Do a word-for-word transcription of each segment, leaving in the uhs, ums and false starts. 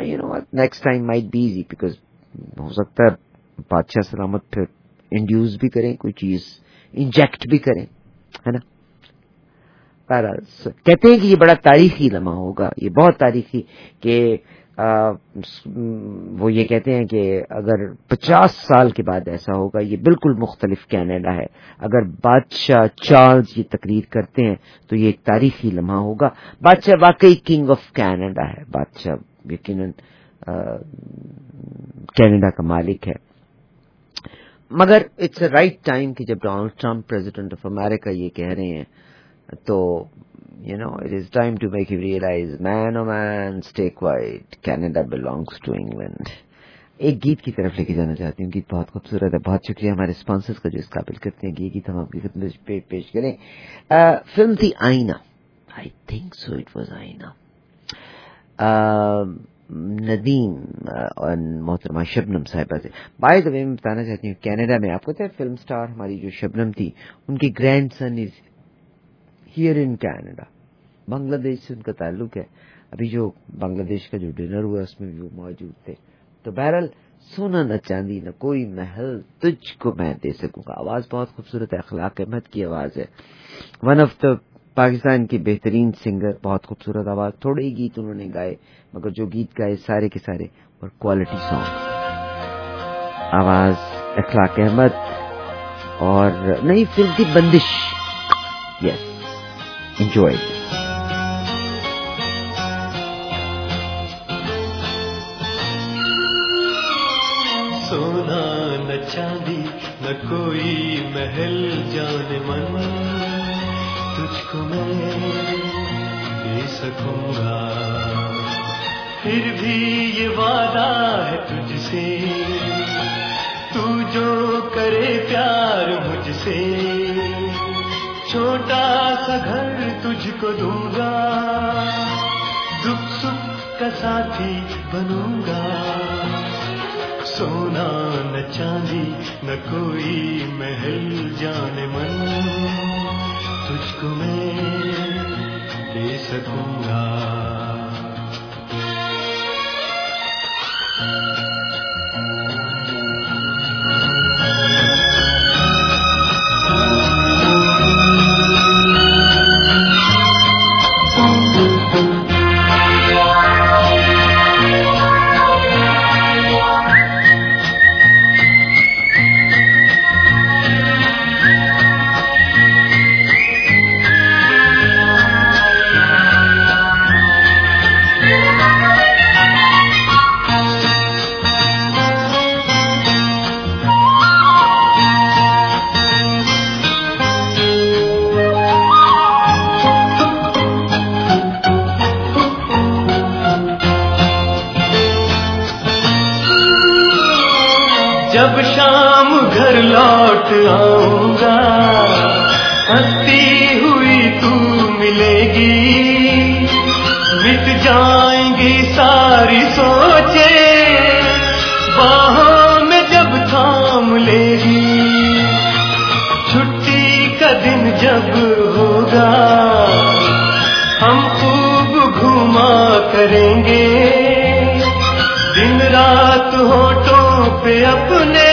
You know next time might be easy because ہو سکتا ہے بادشاہ سلامت پھر انڈیوس بھی کریں کوئی چیز انجیکٹ بھی کریں ہے نا. کہتے ہیں کہ یہ بڑا تاریخی لمحہ ہوگا, یہ بہت تاریخی کہ آ, وہ یہ کہتے ہیں کہ اگر پچاس سال کے بعد ایسا ہوگا یہ بالکل مختلف کینیڈا ہے. اگر بادشاہ چارلز یہ تقریر کرتے ہیں تو یہ ایک تاریخی لمحہ ہوگا. بادشاہ واقعی کنگ آف کینیڈا ہے, بادشاہ یقیناً کینیڈا کا مالک ہے. مگر اٹس اے رائٹ ٹائم کہ جب Donald Trump president of America یہ کہہ رہے ہیں تو you know it is time to make you realise man oh man stay quiet Canada belongs to England. ایک گیت کی طرف لے کے جانا چاہتی ہوں, گیت بہت خوبصورت ہے. بہت شکریہ ہمارے اسپانسرز کا جو اس قابل کرتے ہیں کہ یہ گیت ہم آپ کی خدمت میں پیش کریں. فلم تھی Aaina, I think so it was Aaina. Nadeem اور محترمہ شبنم صاحبہ سے. بائی دا وے میں بتانا چاہتی ہوں کینیڈا میں آپ کو پتہ ہے فلم سٹار ہماری جو شبنم تھی ان کی grandson is here in Canada. Bangladesh سے ان کا تعلق ہے. ابھی جو بنگلہ دیش کا جو ڈنر ہوا اس میں بھی وہ موجود تھے. تو بہرحال سونا نہ چاندی نہ کوئی محل تجھ کو میں دے سکوں گا. آواز بہت خوبصورت ہے, اخلاق احمد کی آواز ہے. ون آف دا پاکستان کی بہترین سنگر, بہت خوبصورت آواز. تھوڑے ہی گیت انہوں نے گائے مگر جو گیت گائے سارے کے سارے اور کوالٹی سانگ. آواز اخلاق احمد اور نئی فلم کی بندش. Yes enjoy. سونا نہ چاندی نہ کوئی محل جان من تجھ کو میں دے سکوں گا. پھر بھی یہ وعدہ ہے تجھ سے تو جو کرے پیار مجھ سے. چھوٹا سا گھر تجھ کو دوں گا, دکھ سکھ کا ساتھی بنوں گا. سونا نہ چاندی نہ کوئی محل جان من تجھ کو میں دے سکوں گا. جب شام گھر لوٹ آؤں گا ہنستی ہوئی تو ملے گی. مٹ جائیں گی ساری سوچیں باہوں میں جب تھام لے گی. چھٹی کا دن جب ہوگا ہم خوب گھوما کریں گے. دن رات ہوٹوں پہ اپنے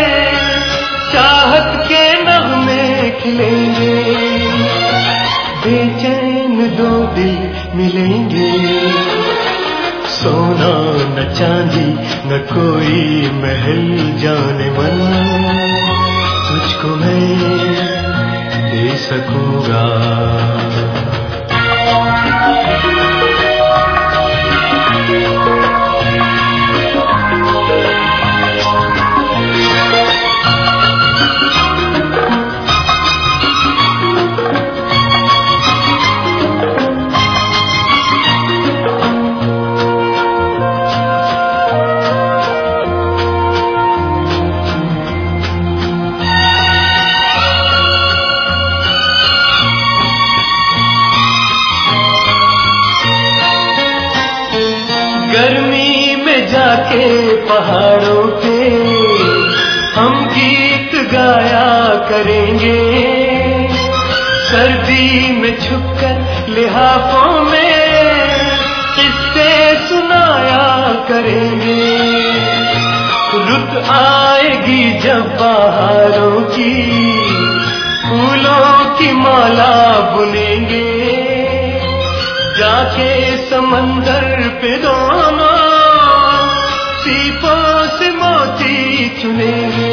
چاہت کے نغمے کھلیں گے. بے چین دو دل ملیں گے. سونا نہ چاندی نہ کوئی محل جان من تجھ کو میں دے سکوں گا. گرمی میں جا کے پہاڑوں پہ ہم گیت گایا کریں گے. سردی میں چھپ کر لحافوں میں قصے سنایا रुत आएगी जब बहारों की फूलों की माला बुनेंगे जाके समंदर पे दोनों सीपों से मोती चुनेंगे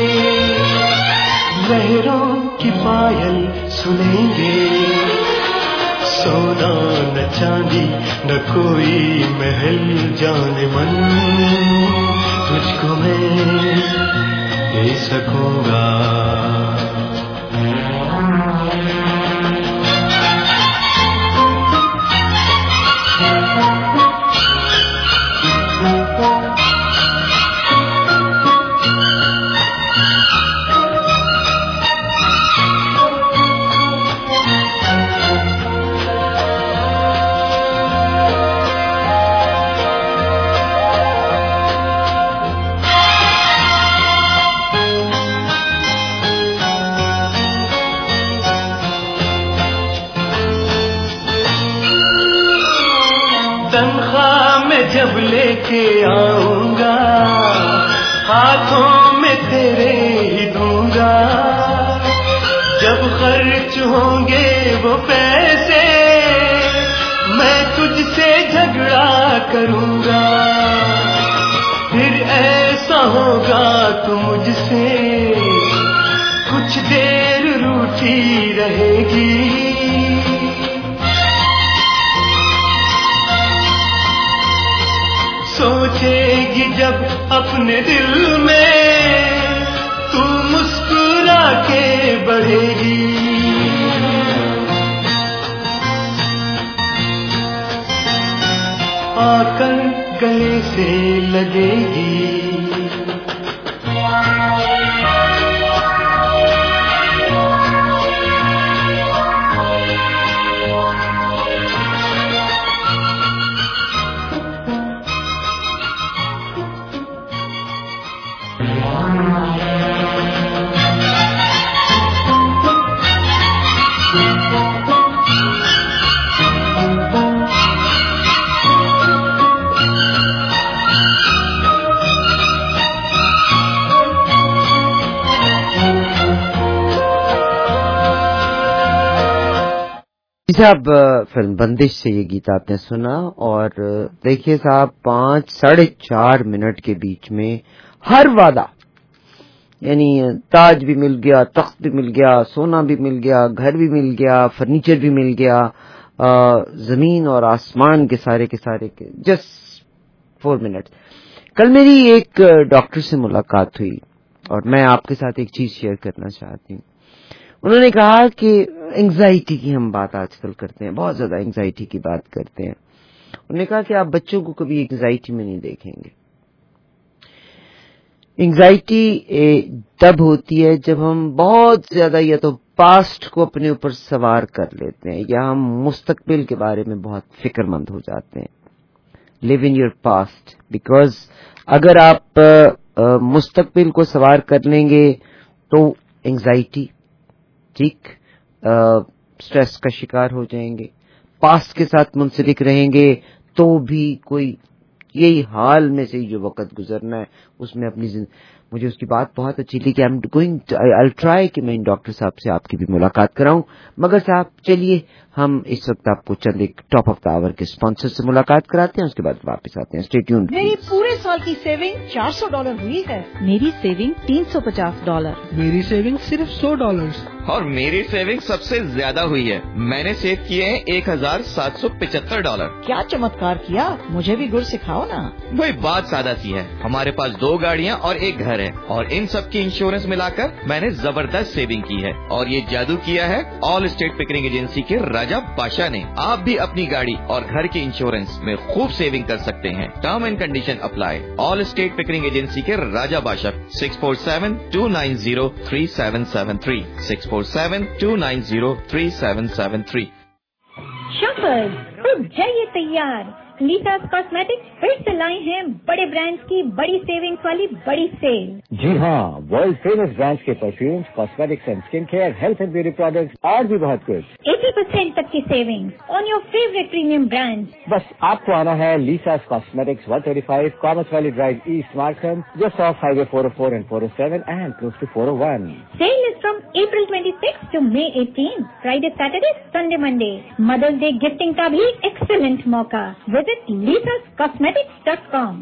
लहरों की पायल सुनेंगे सोना न चांदी न कोई महल जाने मन तुझको मैं दे सकूंगा तन्ख्वाह में जब लेके आऊंगा हाथों में तेरे ही दूंगा जब खर्च होंगे वो पैसे मैं तुझसे झगड़ा करूंगा फिर ऐसा होगा तू मुझसे कुछ देर रूठी रहेगी सोचेगी जब अपने दिल में तू मुस्कुरा के बढ़ेगी आकर गले से लगेगी साहब फिल्म बंदिश से ये गीत आपने सुना और देखिए साहब पांच साढ़े चार मिनट के बीच में हर वादा यानी ताज भी मिल गया तख्त भी मिल गया सोना भी मिल गया घर भी मिल गया फर्नीचर भी मिल गया जमीन और आसमान के सारे के सारे के जस्ट फोर मिनट। कल मेरी एक डॉक्टर से मुलाकात हुई और मैं आपके साथ एक चीज शेयर करना चाहती हूँ। उन्होंने कहा कि एंग्जाइटी की हम बात आजकल करते हैं बहुत ज्यादा एंग्जाइटी की बात करते हैं। उन्होंने कहा कि आप बच्चों को कभी एंग्जाइटी में नहीं देखेंगे। एंग्जाइटी तब होती है जब हम बहुत ज्यादा या तो पास्ट को अपने ऊपर सवार कर लेते हैं या हम मुस्तकबिल के बारे में बहुत फिक्रमंद हो जाते हैं। Live in your past, because अगर आप आ, मुस्तकबिल को सवार कर लेंगे तो एंग्जाइटी ठीक स्ट्रेस का शिकार हो जाएंगे। पास्ट के साथ मुंसलिक रहेंगे तो भी कोई यही हाल में से जो वक्त गुजरना है उसमें अपनी मुझे उसकी बात बहुत अच्छी लगी कि I am going I try कि मैं इन डॉक्टर साहब से आपकी भी मुलाकात कराऊं। मगर साहब चलिए हम इस वक्त आपको चंद एक टॉप ऑफ द आवर के स्पॉन्सर से मुलाकात कराते हैं, उसके बाद वापस आते हैं। Stay tuned. मेरी पूरे साल की सेविंग चार सौ डॉलर हुई है। मेरी सेविंग तीन सौ पचास डॉलर। मेरी सेविंग सिर्फ सौ डॉलर। और मेरी सेविंग सबसे ज्यादा हुई है, मैंने सेव किए हैं एक हजार सात सौ पिचहत्तर डॉलर। क्या चमत्कार किया, मुझे भी गुर सिखाओ ना। वही बात सादा सी है, हमारे पास दो गाड़ियाँ और एक घर है और इन सब की इंश्योरेंस मिलाकर मैंने जबरदस्त सेविंग की है। और ये जादू किया है ऑल स्टेट पिकरिंग एजेंसी के राजा बादशाह ने। आप भी अपनी गाड़ी और घर के इंश्योरेंस में खूब सेविंग कर सकते हैं। Term and condition apply. All state Pickering agency के Raja Badshah six four seven two nine zero three seven seven three six four seven two nine zero three seven seven three. Chauffeur, अब जाइए तैयार, لیساز cosmetics پھر سے لائے ہیں بڑے برانڈز کی بڑی سیونگز والی بڑی سیل. جی ہاں، ورلڈ فیمس برانڈز کے perfumes, cosmetics and skin care, health and beauty products اور بھی بہت کچھ. ایٹی پرسینٹ تک کی savings on your favourite premium brands. بس آپ کو آنا ہے Lisa's cosmetics one thirty five Commerce Valley Drive East Markham, just off highway four O four and four O seven and close to four O one. Sale is from April twenty-sixth to May eighteenth, Friday, Saturday, Sunday, Monday. Mother's Day gifting का भी excellent मौका. Visit lisas cosmetics dot com.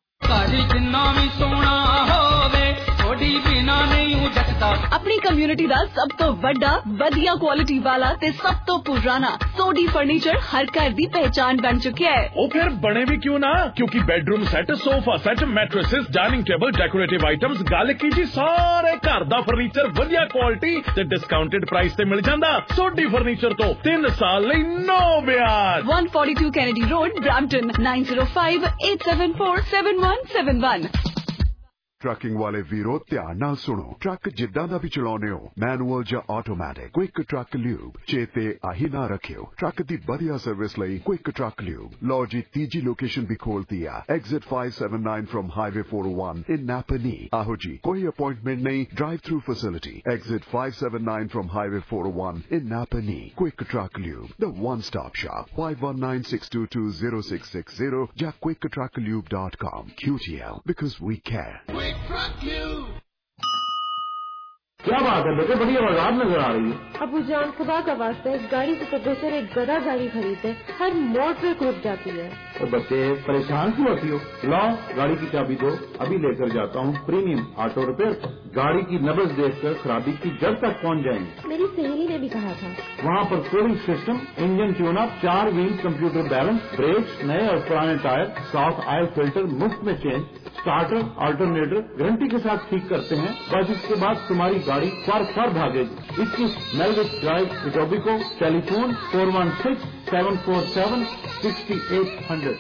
اپنی community دا سب تو بڑا بدیا quality والا تے سب تو پرانا سوڈی فرنیچر ہر گھر دی پہچان بن چکا ہے. وہ پھر بنے بھی کیوں نہ، کیونکہ bedroom set, sofa set, mattresses, dining table, decorative items, گل کی جی سارے گھر دا فرنیچر ودیا کوالٹی تے ڈسکاؤنٹڈ پرائس تے مل جاندا. سوڈی فرنیچر تو تین سال لئی نو بیاج. One forty two Kennedy road, Brampton, nine zero five eight seven four seven one seven one. Trucking ਵਾਲੇ ਵੀਰੋ ਧਿਆਨ ਨਾਲ ਸੁਣੋ, ਟਰੱਕ ਜਿੱਦਾਂ ਦਾ ਵੀ ਚਲਾਉਣੇ ਹੋ, ਮੈਨੂਅਲ ਜਾਂ ਆਟੋਮੈਟਿਕ, ਕੁਇਕ ਟਰੱਕ ਲਿਊਬ ਚੇਤੇ ਆਹੀ ਨਾ ਰੱਖਿਓ. ਟਰੱਕ ਦੀ ਵਧੀਆ ਸਰਵਿਸ ਲਈ ਕੁਇਕ ਟਰੱਕ ਲਿਊਬ. ਲਓ ਜੀ ਤੀਜੀ ਲੋਕੇਸ਼ਨ ਵੀ ਖੋਲਤੀ ਆ, exit five seventy-nine from highway four oh one in Napanee. ਆਹੋ ਜੀ, ਕੋਈ ਅਪਾਇੰਟਮੈਂਟ ਨਹੀਂ, drive through facility. Exit five seventy-nine from highway four oh one in Napanee. Quick truck lube, the one stop shop. five one nine six two two zero six six zero ਜਾਂ quick truck lube dot com. Q T L, because we care. کیا بات ہے بیٹے، بڑی آواز نظر آ رہی ہے. ابو جان خدا کا واسطہ اس گاڑی سے تو بہتر ایک گدا گاڑی خریدتے، ہر موڑ پہ کھوپ جاتی ہے. تو بچے پریشان کیوں ہوتی ہو؟ لاؤ گاڑی کی چابی دو، ابھی لے کر جاتا ہوں پریمیم آٹو ریپیئر. گاڑی کی نبض دیکھ کر خرابی کی جڑ تک پہنچ جائیں گے. میری سہیلی نے بھی کہا تھا. وہاں پر cooling system, engine tune up, چار ویل کمپیوٹر بیلنس، بریکس، نئے اور پرانے ٹائر، صاف آئل فلٹر مفت میں چینج، اسٹارٹر آلٹرنیٹر گارنٹی کے ساتھ ٹھیک کرتے ہیں. بس اس کے بعد تمہاری گاڑی فر فر بھاگے گی. اکیس میلوٹ drive Etobicoke, telephone four one six seven four seven sixty eight hundred.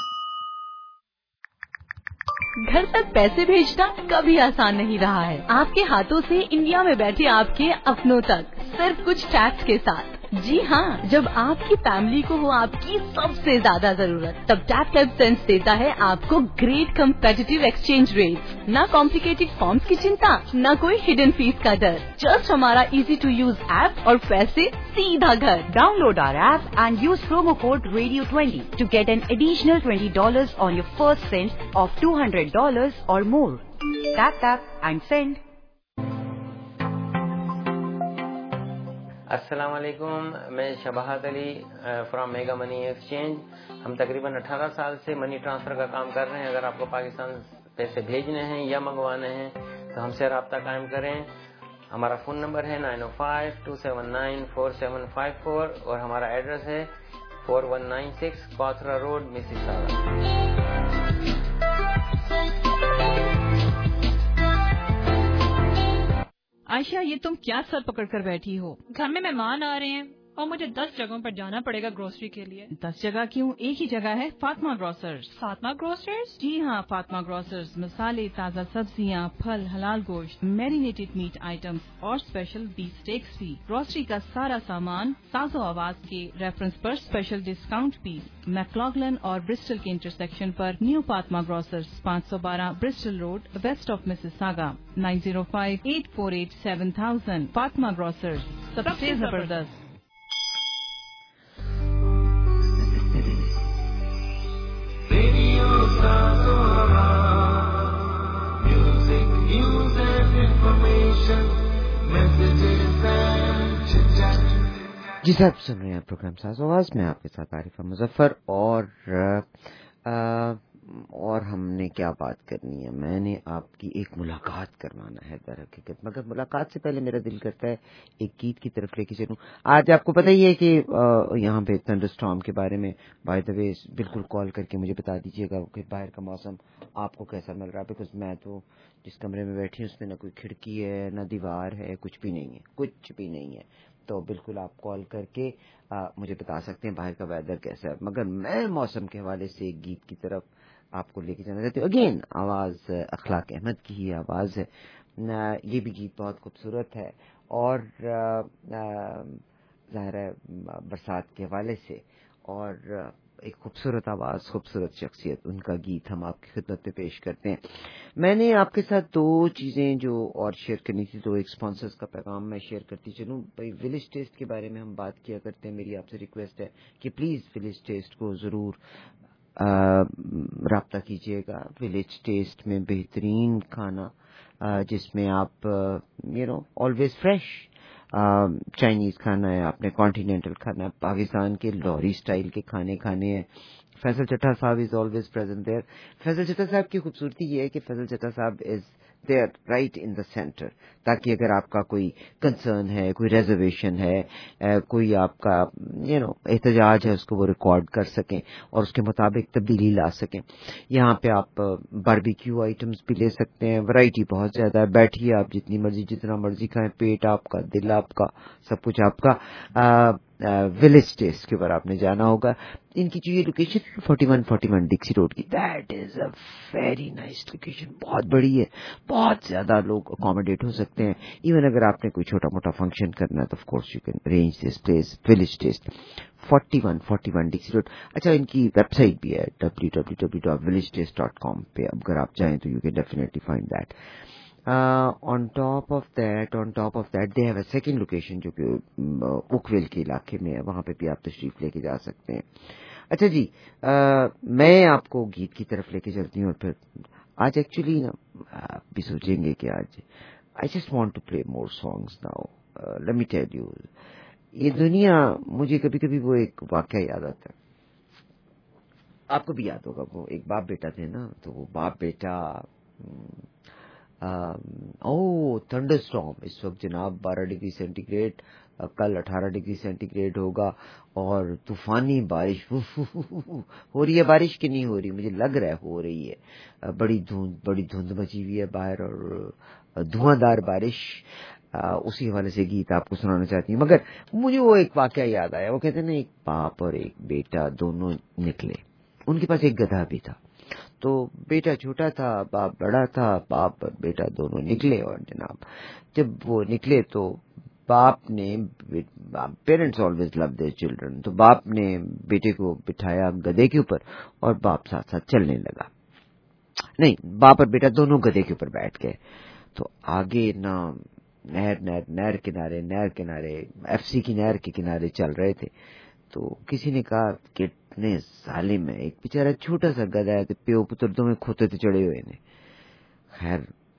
گھر تک پیسے بھیجنا کبھی آسان نہیں رہا ہے. آپ کے ہاتھوں سے انڈیا میں بیٹھے آپ کے اپنوں تک صرف کچھ ٹیکس کے ساتھ. جی ہاں، جب آپ کی فیملی کو ہو آپ کی سب سے زیادہ ضرورت، تب ٹیپ ٹیپ سینس دیتا ہے آپ کو گریٹ کمپیٹیٹو ایکسچینج ریٹس. نہ کمپلیکیٹڈ فارمز کی چنتا، نہ کوئی ہڈن فیس کا ڈر. جسٹ ہمارا ایزی ٹو یوز ایپ اور پیسے سیدھا گھر. Download our app and use promo code radio twenty two get an additional twenty dollars on your first send of two hundred dollars or more. Tap tap and send. السلام علیکم، میں Shabahat Ali from Mega Money Exchange. ہم تقریباً اٹھارہ سال سے money transfer کا کام کر رہے ہیں. اگر آپ کو پاکستان پیسے بھیجنے ہیں یا منگوانے ہیں تو ہم سے رابطہ قائم کریں. ہمارا فون نمبر ہے نائن او five two seven nine four seven five four اور ہمارا ایڈریس ہے فور ون نائن سکس کوتھرا روڈ، مسیساگا. عائشہ، یہ تم کیا سر پکڑ کر بیٹھی ہو؟ گھر میں مہمان آ رہے ہیں اور مجھے دس جگہوں پر جانا پڑے گا گروسری کے لیے. دس جگہ کیوں، ایک ہی جگہ ہے، فاطمہ گروسرز. فاطمہ گروسرز؟ جی ہاں، فاطمہ گروسرز مسالے، تازہ سبزیاں، پھل، حلال گوشت، میرینیٹڈ میٹ آئٹمس اور اسپیشل بیف اسٹیکس بھی. گروسری کا سارا سامان ساز و آواز کے ریفرنس پر اسپیشل ڈسکاؤنٹ بھی. میکلاگلن اور برسٹل کے انٹرسیکشن پر نیو فاطمہ گروسرز، پانچ سو بارہ Bristol road, west of Mississauga. Nine zero five eight four eight seven thousand. Fatima grocers, سب سے زبردست. جی صاحب، سن رہے ہیں پروگرام ساز آواز میں آپ کے ساتھ عارف مظفر. اور آ, اور ہم نے کیا بات کرنی ہے، میں نے آپ کی ایک ملاقات کروانا ہے در حقیقت، مگر ملاقات سے پہلے میرا دل کرتا ہے ایک گیت کی طرف لے کے چلوں. آج آپ کو پتہ ہی ہے کہ یہاں پہ تھنڈر اسٹارم کے بارے میں بائی دا وے بالکل کال کر کے مجھے بتا دیجیے گا کہ باہر کا موسم آپ کو کیسا مل رہا ہے. بیکاز میں تو جس کمرے میں بیٹھی ہوں اس میں نہ کوئی کھڑکی ہے، نہ دیوار ہے، کچھ بھی نہیں ہے، کچھ بھی نہیں ہے. تو بالکل آپ کال کر کے آ, مجھے بتا سکتے ہیں باہر کا ویدر کیسا ہے. مگر میں موسم کے حوالے سے ایک گیت کی طرف آپ کو لے کے جانا چاہتی ہوں. اگین آواز اخلاق احمد کی ہی آواز ہے. یہ بھی گیت بہت خوبصورت ہے اور ظاہر ہے برسات کے حوالے سے اور ایک خوبصورت آواز، خوبصورت شخصیت، ان کا گیت ہم آپ کی خدمت میں پیش کرتے ہیں. میں نے آپ کے ساتھ دو چیزیں جو اور شیئر کرنی تھی، تو ایک اسپانسرز کا پیغام میں شیئر کرتی چلوں. بھائی ولیج ٹیسٹ کے بارے میں ہم بات کیا کرتے ہیں. میری آپ سے ریکویسٹ ہے کہ پلیز ولیج ٹیسٹ کو ضرور رابطہ کیجیے گا. ولیج ٹیسٹ میں بہترین کھانا جس میں آپ you know always fresh Chinese کھانا ہے، آپ نے کانٹینینٹل کھانا ہے، پاکستان کے لاہوری اسٹائل کے کھانے کھانے ہیں. Faisal Chattha Sahab is always present there. Faisal Chattha Sahab کی خوبصورتی یہ ہے کہ Faisal Chattha Sahab is there right in the centre, تاکہ اگر آپ کا کوئی کنسرن ہے، کوئی ریزرویشن ہے، کوئی آپ کا یو نو احتجاج ہے، اس کو وہ ریکارڈ کر سکیں اور اس کے مطابق تبدیلی لا سکیں. یہاں پہ آپ باربیکیو آئٹمس بھی لے سکتے ہیں، ورائٹی بہت زیادہ ہے. بیٹھیے آپ جتنی مرضی جتنا مرضی کھائیں، پیٹ آپ کا، دل آپ کا، سب کچھ آپ کا. ولیج ٹیسٹ کے اوپر آپ نے جانا ہوگا. ان کی جو یہ location forty one forty one Dixie road کی، that is a very nice location. بہت بڑی ہے، بہت زیادہ لوگ اکوموڈیٹ ہو سکتے ہیں. ایون اگر آپ نے کوئی چھوٹا موٹا فنکشن کرنا ہے تو of course you can arrange this place Village Taste forty one forty one Dixie road. اچھا، ان کی ویب سائٹ بھی ہے W W W dot Village Taste dot com پہ. اگر آپ چاہیں تو you can definitely find that. On top of that on top of that they have a second location جو کہ اوکویل کے علاقے میں ہے. وہاں پہ بھی آپ تشریف لے کے جا سکتے ہیں. اچھا جی، میں آپ کو گیت کی طرف لے کے چلتی ہوں. اور پھر آج ایکچولی نا آپ بھی سوچیں گے کہ آج I just want to play more songs now. Let me tell you, یہ دنیا مجھے کبھی کبھی وہ ایک واقعہ یاد آتا ہے. آپ کو بھی یاد ہوگا، وہ ایک باپ بیٹا تھے نا. تو وہ باپ بیٹا او تھنڈر اسٹارم اس وقت جناب بارہ ڈگری سینٹی گریڈ، کل اٹھارہ ڈگری سینٹی گریڈ ہوگا اور طوفانی بارش ہو رہی ہے. بارش کی نہیں ہو رہی، مجھے لگ رہا ہے ہو رہی ہے. بڑی دھند بڑی دھند مچی ہوئی ہے باہر اور دھواں دار بارش. اسی حوالے سے گیت آپ کو سنانا چاہتی ہوں. مگر مجھے وہ ایک واقعہ یاد آیا. وہ کہتے ہیں نا، ایک باپ اور ایک بیٹا دونوں نکلے. ان کے پاس ایک گدھا بھی تھا. تو بیٹا چھوٹا تھا، باپ بڑا تھا. باپ اور بیٹا دونوں نکلے اور جناب جب وہ نکلے تو باپ نے، parents always love their children, تو باپ نے بیٹے کو بٹھایا گدھے کے اوپر اور باپ ساتھ ساتھ چلنے لگا. نہیں، باپ اور بیٹا دونوں گدھے کے اوپر بیٹھ گئے. تو آگے نہ نہر نہر نہر کنارے نہر کنارے ایف سی کی نہر کے کنارے چل رہے تھے. تو کسی نے کہا کہ اتنے ظالم ہے، ایک بیچارہ چھوٹا سا گدھا ہے، پیو پتر دو میں کھوتے تھے چڑھے ہوئے نے. خیر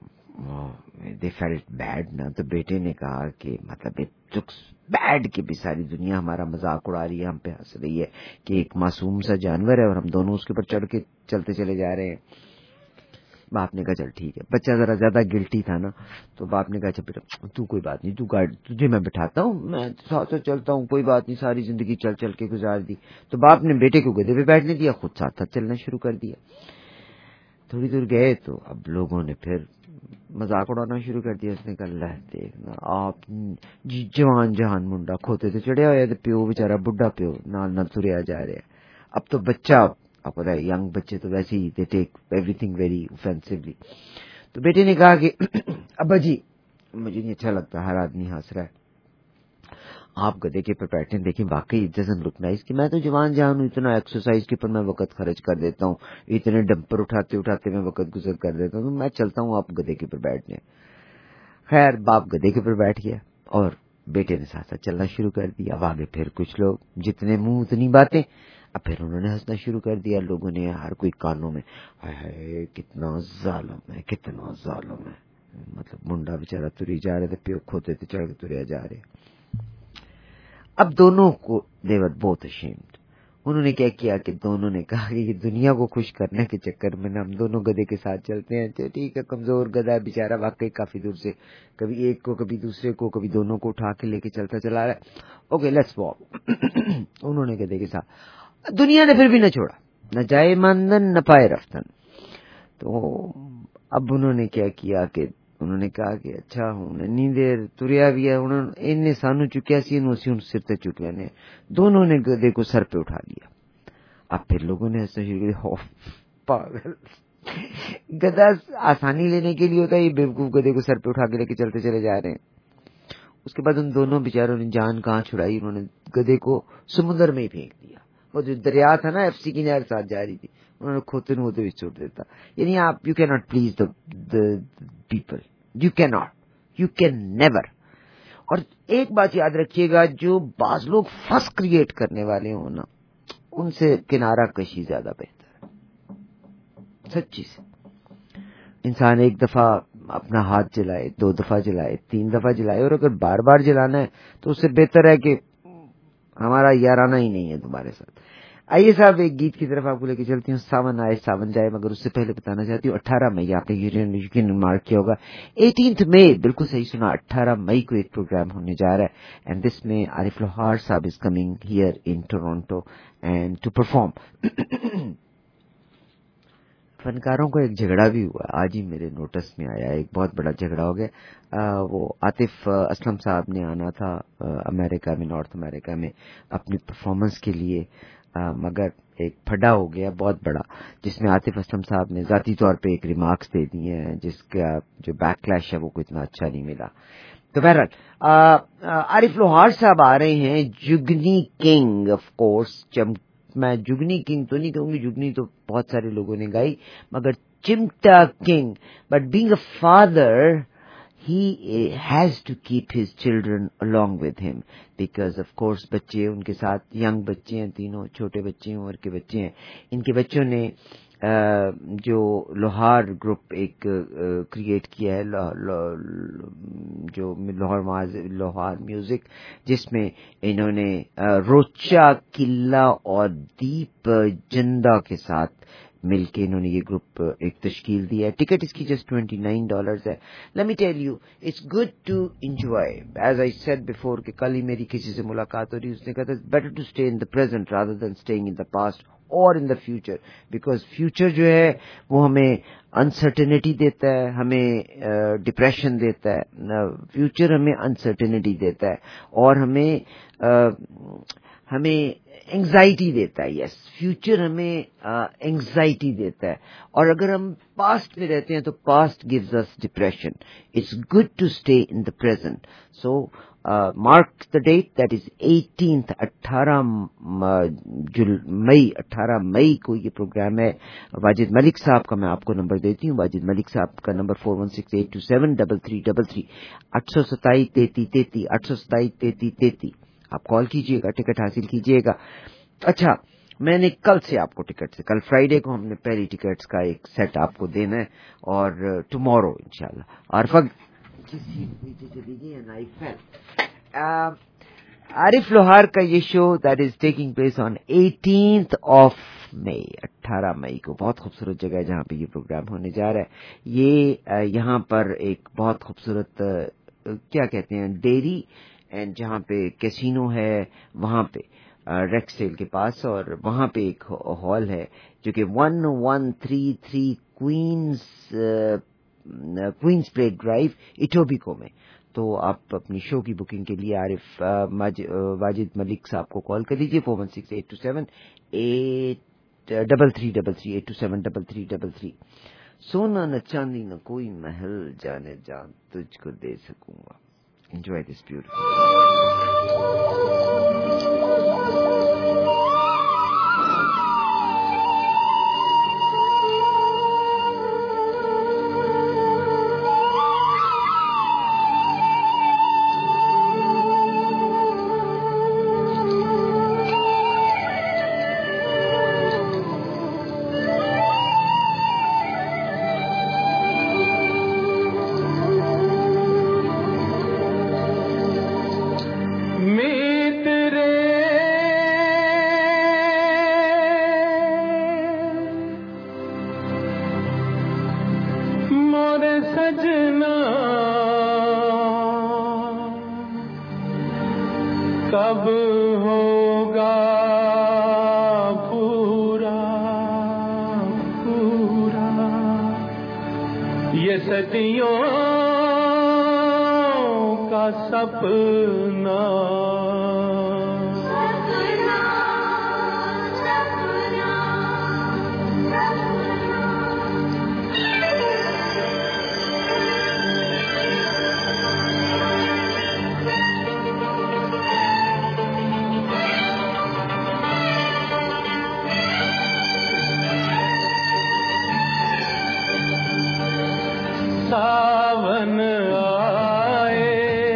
دے فیلٹ بیڈ نا. تو بیٹے نے کہا کہ مطلب اٹ لکس بیڈ کہ بھی ساری دنیا ہمارا مذاق اڑا رہی ہے، ہم پہ ہنس رہی ہے کہ ایک معصوم سا جانور ہے اور ہم دونوں اس کے اوپر چڑھ کے چلتے چلے جا رہے ہیں. باپ نے کہا چل ٹھیک ہے. بچہ ذرا زیادہ گلٹی تھا نا، تو باپ نے کہا اچھا بیٹا تو کوئی بات نہیں، تو گاڑی تجھے میں بٹھاتا ہوں، میں ساتھ ساتھ چلتا ہوں، کوئی بات نہیں. ساری زندگی چل چل کے گزار دی. تو باپ نے بیٹے کو گدھے پہ بیٹھنے دیا، خود ساتھ ساتھ چلنا شروع کر دیا. تھوڑی دور گئے تو اب لوگوں نے پھر مذاق اڑانا شروع کر دیا. اس نے کہا اللہ دیکھنا آپ جی جوان جہان منڈا کھوتے تو چڑھے ہوئے، پیو بےچارا بڈھا پیو نال نال تریا جا رہے. اب تو بچہ، آپ پتا ہے ینگ بچے تو ویسے ہی they take everything very offensively. تو بیٹے نے کہا کہ ابا جی مجھے نہیں اچھا لگتا، ہر آدمی ہنس رہا ہے، آپ گدھے کے پر بیٹھے دیکھیں واقعی ڈزنٹ لک نائس کہ میں تو جوان جان ہوں، اتنا ایکسرسائز کے پر میں وقت خرچ کر دیتا ہوں، اتنے ڈمپر اٹھاتے اٹھاتے میں وقت گزر کر دیتا ہوں، میں چلتا ہوں آپ گدھے کے پر بیٹھ جائیں. خیر باپ گدھے کے پر بیٹھ گیا اور بیٹے نے ساتھ ساتھ چلنا شروع کر دیا. اب آگے پھر کچھ لوگ جتنے منہ اتنی باتیں. اب پھر انہوں نے ہنسنا شروع کر دیا. لوگوں نے ہر کوئی کانوں میں ہائے کتنا ظالم ہے، کتنا ظالم ہے. مطلب منڈا بےچارا تری جا رہے تھے، پیو کھوتے تھے چڑھ کے تریا جا رہے. اب دونوں کو they were both ashamed. انہوں نے کیا کیا کہ دونوں نے کہا کہ یہ دنیا کو خوش کرنے کے چکر میں ہم دونوں گدھے کے ساتھ چلتے ہیں. تو ٹھیک ہے، کمزور گدھا ہے بےچارا، واقعی کافی دور سے کبھی ایک کو کبھی دوسرے کو کبھی دونوں کو اٹھا کے لے کے چلتا چلا رہا ہے. Okay let's walk. انہوں نے گدھے کے ساتھ. دنیا نے پھر بھی نہ چھوڑا، نہ جائے ماندن نہ پائے رفتن. تو اب انہوں نے کیا کیا کہ انہوں نے کہا کہ اچھا ہوں نہیں دیر تریا بھی ہے، انہوں نے سانو چکیا سی انہوں سی سر تے چک لینے. دونوں نے گدھے کو سر پہ اٹھا لیا. اب پھر لوگوں نے ہنسنا شروع کیا. پاگل گدھا آسانی لینے کے لیے ہوتا ہے، یہ بیوقوف گدھے کو سر پہ اٹھا کے لے کے چلتے چلے جا رہے ہیں. اس کے بعد ان دونوں بیچاروں نے جان کہاں چھڑائی، انہوں نے گدھے کو سمندر میں ہی پھینک دیا. وہ جو دریا تھا نا ایف سی کی نہر ساتھ جا رہی تھی, انہوں نے کھوتے ہوتے بھی چھوڑ دیتا. یعنی آپ you can not please the people, you can not, you can never. اور ایک بات یاد رکھیے گا, جو بعض لوگ فس کریٹ کرنے والے ہوں نا, ان سے کنارہ کشی زیادہ بہتر ہے. سچی سے انسان ایک دفعہ اپنا ہاتھ جلائے, دو دفعہ جلائے, تین دفعہ جلائے, اور اگر بار بار جلانا ہے تو اس سے بہتر ہے کہ ہمارا یارانہ ہی نہیں ہے تمہارے ساتھ. آئیے صاحب ایک گیت کی طرف آپ کو لے کے چلتی ہوں. ساون آئے ساون جائے, مگر اس سے پہلے بتانا چاہتی ہوں اٹھارہ مئی آپ نے یقین مارک کیا ہوگا, ایٹینتھ مئی, بالکل صحیح سنا, اٹھارہ مئی کو ایک پروگرام ہونے جا رہا ہے. اینڈ دس میں Arif Lohar Sahab is coming here in Toronto and to perform. فنکاروں کو ایک جھگڑا بھی ہوا, آج ہی میرے نوٹس میں آیا, ایک بہت بڑا جھگڑا ہو گیا. وہ عاطف اسلم صاحب نے آنا تھا امریکہ میں, نارتھ امریکہ میں اپنی پرفارمنس کے لیے, مگر ایک پھڈا ہو گیا بہت بڑا, جس میں عاطف اسلم صاحب نے ذاتی طور پہ ایک ریمارکس دے دیے ہیں, جس کا جو بیک کلیش ہے وہ کو اتنا اچھا نہیں ملا. تو بہرحال عارف لوہار صاحب آ رہے ہیں, جگنی کنگ. آف کورس جب میں جگنی کنگ تو نہیں کہوں گی, جگنی تو بہت سارے لوگوں نے گائی, مگر چمٹا king. But being a father, he has to keep his children along with him because of course بچے ان کے ساتھ, ینگ بچے ہیں تینوں, چھوٹے بچے ہیں, عمر کے بچے ہیں. ان کے بچوں نے جو لوہار گروپ ایک کریٹ کیا ہے, جو لوہار لوہار میوزک, جس میں انہوں نے روچا قلعہ اور دیپ جندا کے ساتھ مل کے انہوں نے یہ گروپ ایک تشکیل دیا ہے. ٹکٹ اس کی جسٹ ٹوینٹی نائن ڈالرز ہے. Let me tell you it's good to enjoy. As I said before کہ کل ہی میری کسی سے ملاقات ہو رہی, اس نے کہا تھا better to stay in the present rather than staying in the past اور in the future, because future جو ہے وہ ہمیں انسرٹینٹی دیتا ہے, ہمیں ڈپریشن دیتا ہے. فیوچر ہمیں انسرٹینٹی دیتا ہے اور ہمیں ہمیں اینگزائٹی دیتا ہے. یس, فیوچر ہمیں اینگزائٹی دیتا ہے, اور اگر ہم پاسٹ میں رہتے ہیں تو past gives us depression. It's good to stay in the present. So mark the date, that is eighteenth, اٹھارہ مئی, اٹھارہ مئی کو یہ پروگرام ہے. واجد ملک صاحب کا میں آپ کو نمبر دیتی ہوں. واجد ملک صاحب کا number four one six eight two seven double three double three, آٹھ سو ستائی تینتی تینتی, آٹھ سو ستائی تینتی تینتی. آپ کال کیجئے گا, ٹکٹ حاصل کیجئے گا. اچھا, میں نے کل سے آپ کو ٹکٹ سے, کل فرائیڈے کو ہم نے پہلی ٹکٹس کا ایک سیٹ آپ کو دینا ہے, اور ٹمورو انشاءاللہ. اور عارف لوہار کا یہ show that is taking place on eighteenth of May, اٹھارہ مئی کو. بہت خوبصورت جگہ ہے جہاں پہ یہ پروگرام ہونے جا رہا ہے. یہ یہاں پر ایک بہت خوبصورت کیا کہتے ہیں ڈیری, اینڈ جہاں پہ کیسینو ہے وہاں پہ ریکسیل کے پاس, اور وہاں پہ ایک ہال ہے جو کہ one one three three Queens Queens Plate Drive Etobicoke میں. تو آپ اپنی شو کی بکنگ کے لیے عارف واجد ملک صاحب کو کال کر لیجیے, four one six eight two seven eight double three double three eight two seven double three double three. سونا نہ چاندی نہ کوئی محل, جانے جان تجھ کو دے سکوں گا. Enjoy this beautiful. सावन आए,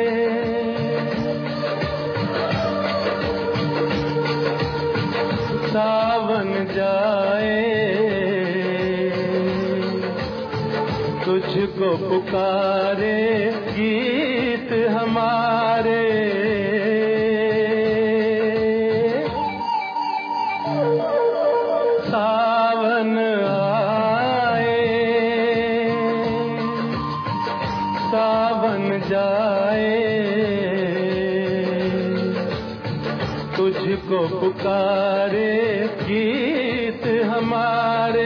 सावन जाए, तुझको पुकारे गीत हमारे, सावन आए, सावन जाए, तुझको पुकारे गीत हमारे।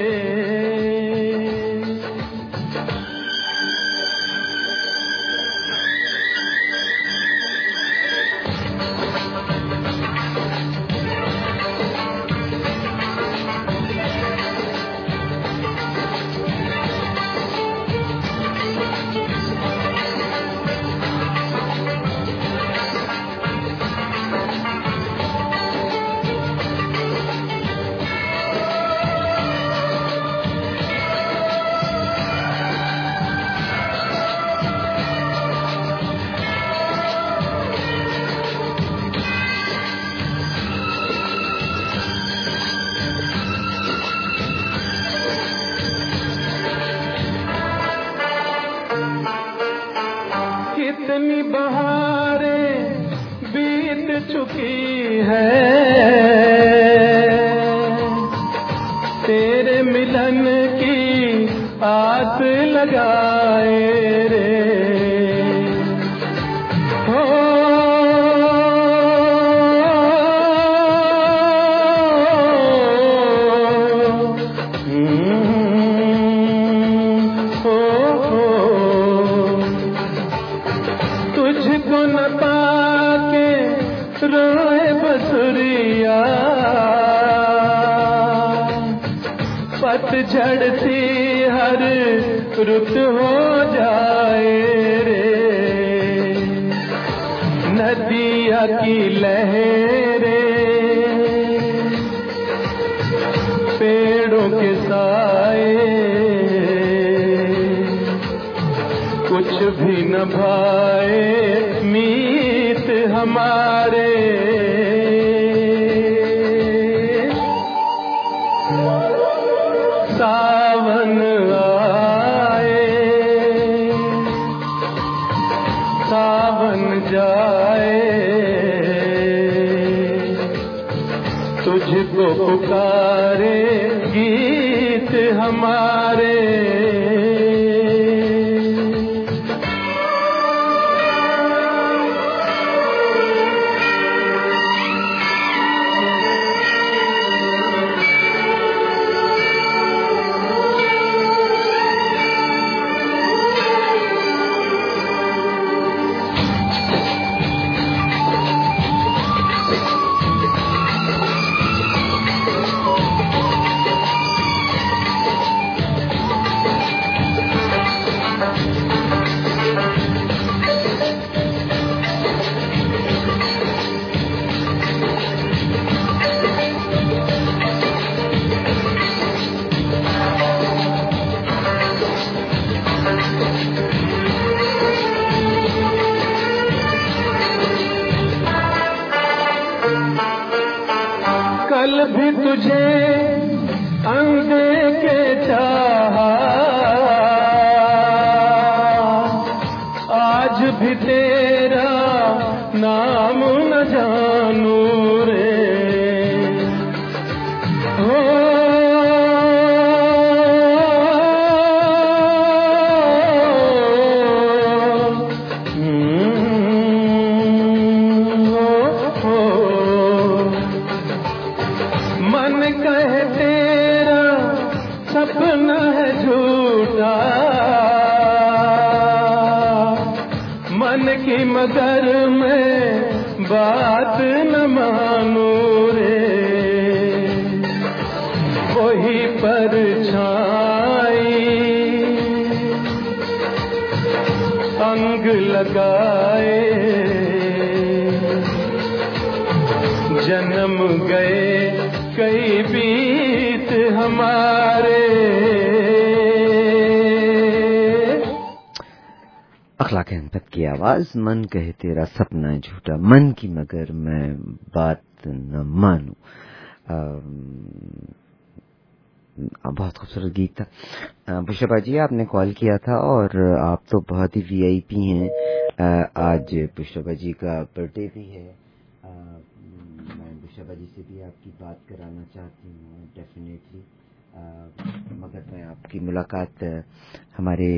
कितनी बहारें बीत चुकी है, तेरे मिलन की आस लगाए रे, हो तुझको न पाके रोए बसुरिया, पतझड़ सी हर रुत हो जाए रे, नदिया की लहरें पेड़ों के साए, कुछ भी न भाए मीत हमारे, सावन आए, सावन जाए, तुझको पुकारे गीत हमारे। कल भी तुझे अनदेखे चाहा, आज भी तेरा नाम न जानू रे, हो मन कहे तेरा सपना है झूठा, मन की मगर मैं बात न मानू रे, वही परछाई अंग लगाए, जन्म गए कई बीत हमारे, अखलाक अहमद की आवाज, मन कहे तेरा सपना झूठा, मन की मगर मैं बात न मानूं। बहुत खूबसूरत गीत था। पुष्पा जी आपने कॉल किया था और आप तो बहुत ही वीआईपी हैं। आज पुष्पा जी का बर्थडे भी है। मैं पुष्पा जी से भी आपकी बात कराना चाहती हूँ डेफिनेटली, मगर मैं आपकी मुलाकात हमारे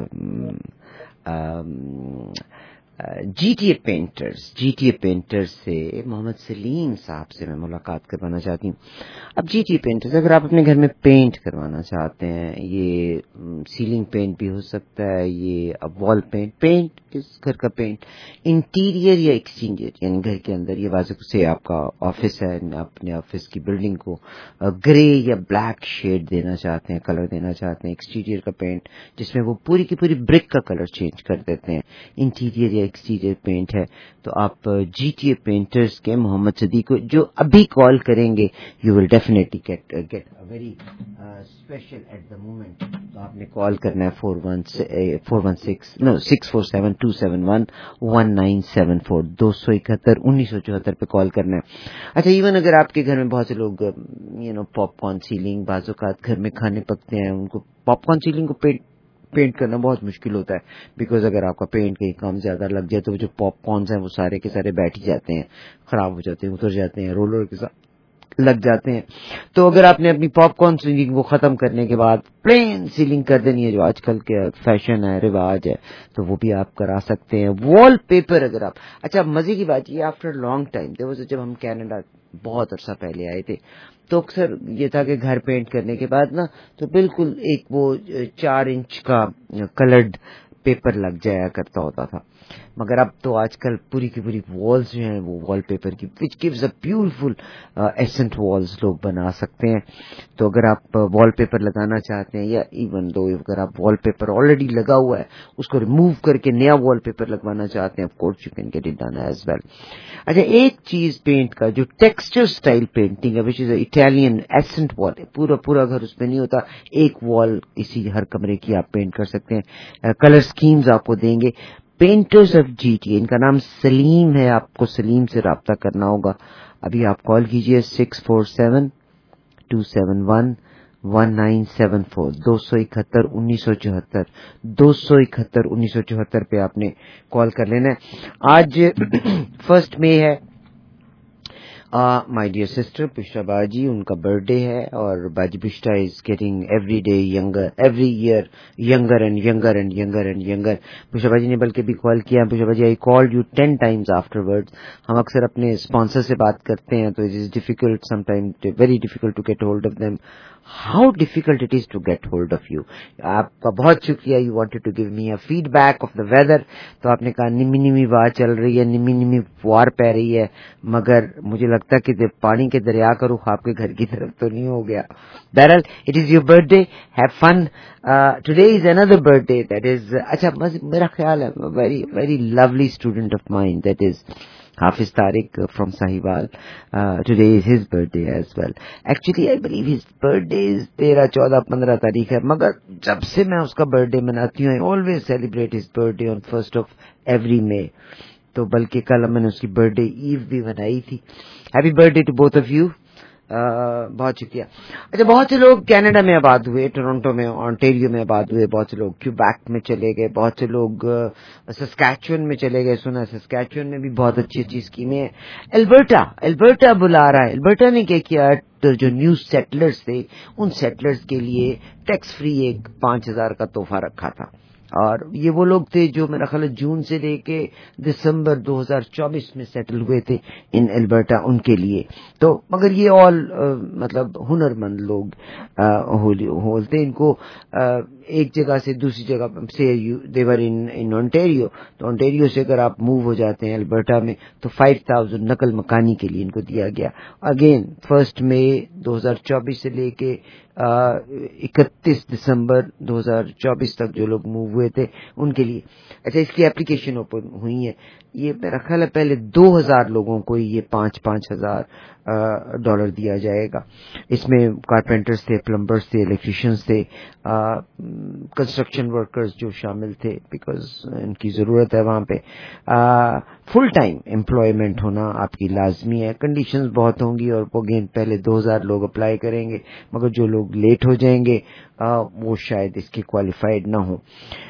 जीटीए पेंटर्स जीटीए पेंटर्स से मोहम्मद सलीम साहब से मैं मुलाकात करवाना चाहती हूँ। अब जीटीए पेंटर्स, अगर आप अपने घर में पेंट करवाना चाहते हैं, ये सीलिंग पेंट भी हो सकता है, ये अब वॉल पेंट, पेंट इस घर का पेंट, इंटीरियर या एक्सटीरियर यानी घर के अंदर, ये वाजह से आपका ऑफिस है, अपने ऑफिस की बिल्डिंग को ग्रे या ब्लैक शेड देना चाहते हैं, कलर देना चाहते हैं, एक्सटीरियर का पेंट जिसमें वो पूरी की पूरी ब्रिक का कलर चेंज कर देते हैं, इंटीरियर या एक्सटीरियर पेंट है, तो आप जीटीए पेंटर्स के मोहम्मद सदी को जो अभी कॉल करेंगे, you will definitely get get a very special at the moment. तो आपने कॉल करना है four one four one six no six four seven two seven one one nine seven four दो सौ इकहत्तर उन्नीस सौ चौहत्तर पे कॉल करना है। अच्छा, इवन अगर आपके घर में बहुत से लोग यू नो पॉपकॉर्न सीलिंग, बाज़-औक़ात घर में खाने पकते हैं, उनको पॉपकॉर्न सीलिंग को पेंट पेंट करना बहुत मुश्किल होता है, बिकॉज अगर आपका पेंट कहीं कम ज्यादा लग जाए तो जो पॉपकॉर्न्स हैं वो सारे के सारे बैठ ही जाते हैं, खराब हो जाते हैं, उतर जाते हैं, रोलर के साथ लग जाते हैं। तो अगर आपने अपनी पॉपकॉर्न सीलिंग को खत्म करने के बाद प्लेन सीलिंग कर देनी है, जो आजकल के फैशन है, रिवाज है, तो वो भी आप करा सकते हैं। वॉल पेपर अगर आप, अच्छा मजे की बात ये, after long time there was, जब हम कनाडा बहुत अरसा पहले आए थे तो अक्सर ये था कि घर पेंट करने के बाद ना तो बिल्कुल एक वो चार इंच का कलर्ड पेपर लग जाया करता होता था, मगर अब तो आजकल पूरी की पूरी वॉल्स जो हैं वो वॉल पेपर की, which gives a beautiful accent walls लोग बना सकते हैं। तो अगर आप वॉल पेपर लगाना चाहते हैं, या इवन दो अगर आप वॉल पेपर ऑलरेडी लगा हुआ है उसको रिमूव करके नया वॉल पेपर लगवाना चाहते हैं, of course you can get it done as well. अच्छा, एक चीज पेंट का जो टेक्सचर स्टाइल पेंटिंग है, which is Italian accent wall, पूरा पूरा घर उसमें नहीं होता, एक वॉल इसी हर कमरे की आप पेंट कर सकते हैं। कलर स्कीम्स आपको देंगे पेंटर्स ऑफ जीटीए, इनका नाम सलीम है, आपको सलीम से राब्ता करना होगा। अभी आप कॉल कीजिए six four seven two seven one one nine seven four दो सौ इकहत्तर उन्नीस सौ चौहत्तर दो सौ इकहत्तर उन्नीस सौ चौहत्तर पे आपने कॉल कर लेना है। आज फर्स्ट मई है, माय डियर सिस्टर पुष्पा बाजी, उनका बर्थडे है और बाजी Pushpa is getting every day younger, every year younger and younger and younger and younger. Pushpa बाजी ने बल्कि भी कॉल किया, पुष्पा बाजी I called you ten times afterwards. हम अक्सर अपने स्पॉन्सर से बात करते हैं तो it is difficult sometime, very difficult to get hold of them. How difficult it is to get hold of you. आपका बहुत शुक्रिया, you wanted to give me a feedback of the weather, तो आपने कहा निमी निमी बात चल रही है, निमी निमी फुहार पै रही है, मगर मुझे लगता है कि पानी के दरिया का रुख आपके घर की तरफ तो नहीं हो गया। बहरहाल it is your birthday, have fun. Today is another birthday that is, अच्छा मेरा ख्याल है very very lovely student of mind that is Hafiz Tariq from Sahiwal. Uh, today is his birthday as well. Actually, I believe his birthday is तेरह चौदह पंद्रह तारीख है, मगर जब से मैं उसका बर्थडे मनाती हूँ, I always celebrate his birthday on first of every May. तो बल्कि कल मैंने उसकी बर्थडे ईव भी मनाई थी। Happy birthday to both of you. बहुत शुक्रिया। अच्छा, बहुत से लोग कनाडा में आबाद हुए, टोरंटो में, ऑन्टेरियो में आबाद हुए, बहुत से लोग क्यूबैक में चले गए, बहुत से लोग सस्कैचुअन में चले गए। सुना सस्कैचुअन में भी बहुत अच्छी अच्छी स्कीमें हैं। एल्बर्टा एल्बर्टा बुला रहा है। एल्बर्टा ने क्या किया, तो जो न्यू सेटलर्स थे उन सेटलर्स के लिए टैक्स फ्री एक पांच हजार का तोहफा रखा था, और ये वो लोग थे जो मेरा ख्याल जून से लेके दिसंबर दो हज़ार चौबीस में सेटल हुए थे इन एल्बर्टा, उनके लिए। तो मगर ये ऑल मतलब हुनरमंद लोग होते, इनको आ, एक जगह से दूसरी जगह से, देवर इन इन ऑन्टेरियो, तो ऑन्टेरियो से अगर आप मूव हो जाते हैं एल्बर्टा में तो फाइव थाउजेंड नकल मकानी के लिए इनको दिया गया। अगेन फर्स्ट मई दो हज़ार चौबीस से लेके इकतीस दिसंबर दो हज़ार चौबीस तक जो लोग मूव हुए थे उनके लिए। अच्छा, इसकी एप्लीकेशन ओपन हुई है। ये मेरा ख्याल है पहले दो हज़ार लोगों को ये पांच पांच हजार डॉलर दिया जाएगा। इसमें कारपेंटर्स थे, प्लम्बर्स थे, इलेक्ट्रिशियंस थे, कंस्ट्रक्शन वर्कर्स जो शामिल थे, बिकॉज इनकी ज़रूरत है वहाँ पे। फुल टाइम एम्प्लॉयमेंट होना आपकी लाजमी है। कंडीशंस बहुत होंगी और वो अगेन पहले दो हज़ार लोग अप्लाई करेंगे, मगर जो लोग लेट हो जाएंगे आ, वो शायद इसके क्वालिफाइड ना हो।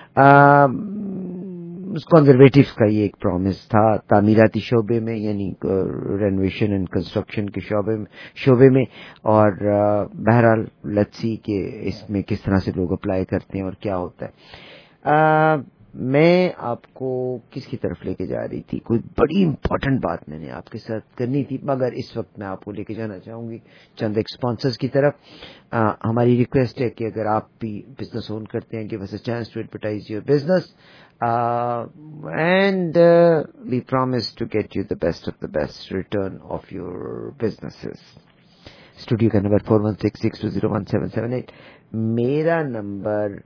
कंजर्वेटिव्स का ये एक प्रॉमिस था तामीराती शोबे में, यानी रेनोवेशन एंड कंस्ट्रक्शन के शोबे में शोबे में और बहरहाल लेट्स सी कि इसमें किस तरह से लोग अप्लाई करते हैं और क्या होता है। आ, मैं आपको किसकी तरफ लेके जा रही थी? कोई बड़ी इंपॉर्टेंट बात मैंने आपके साथ करनी थी, मगर इस वक्त मैं आपको लेके जाना चाहूंगी चंद एक स्पॉन्सर्स की तरफ। आ, हमारी रिक्वेस्ट है कि अगर आप भी बिजनेस ओन करते हैं, give us a chance to advertise your business and we promise to get you the best of the best return of your businesses. Studio का number four one six six two zero one seven seven eight, मेरा number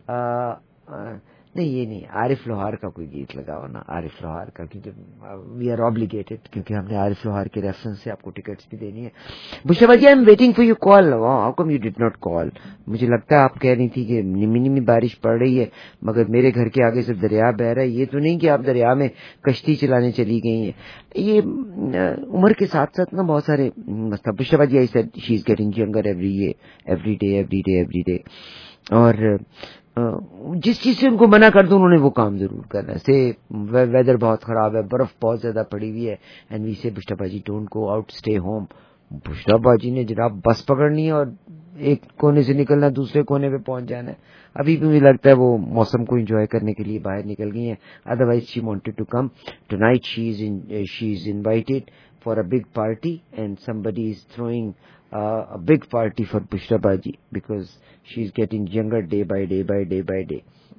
uh, नहीं ये नहीं, आरिफ लोहार का कोई गीत लगाओ ना, आरिफ लोहार का, क्योंकि वी आर ऑब्लिगेटेड, क्योंकि हमने आरिफ लोहार के रेफरेंस से आपको टिकट्स भी देनी है। Bushra ji, I am waiting for you call. How come you did not call? मुझे लगता है आप कह रही थी कि निमी निमी बारिश पड़ रही है, मगर मेरे घर के आगे से दरिया बह रहा है। ये तो नहीं कि आप दरिया में कश्ती चलाने चली गई हैं। ये उम्र के साथ साथ ना बहुत सारे मसला। Bushra ji, I said she is getting younger every day every day every day every day और जिस चीज से उनको मना कर दो उन्होंने वो काम जरूर करना है। से वेदर बहुत खराब है, बर्फ बहुत ज्यादा पड़ी हुई है, एंड वी से बुशरा बाजी don't go out, stay home. Bushra बाजी ने जनाब बस पकड़नी है और एक कोने से निकलना दूसरे कोने पे पहुंच जाना है। अभी भी मुझे लगता है वो मौसम को एंजॉय करने के लिए बाहर निकल गई हैं। Otherwise she wanted to come tonight. She is in she is invited for a big party and somebody is throwing uh, a big party for Bushra Baji because she is getting younger day by day by day by day.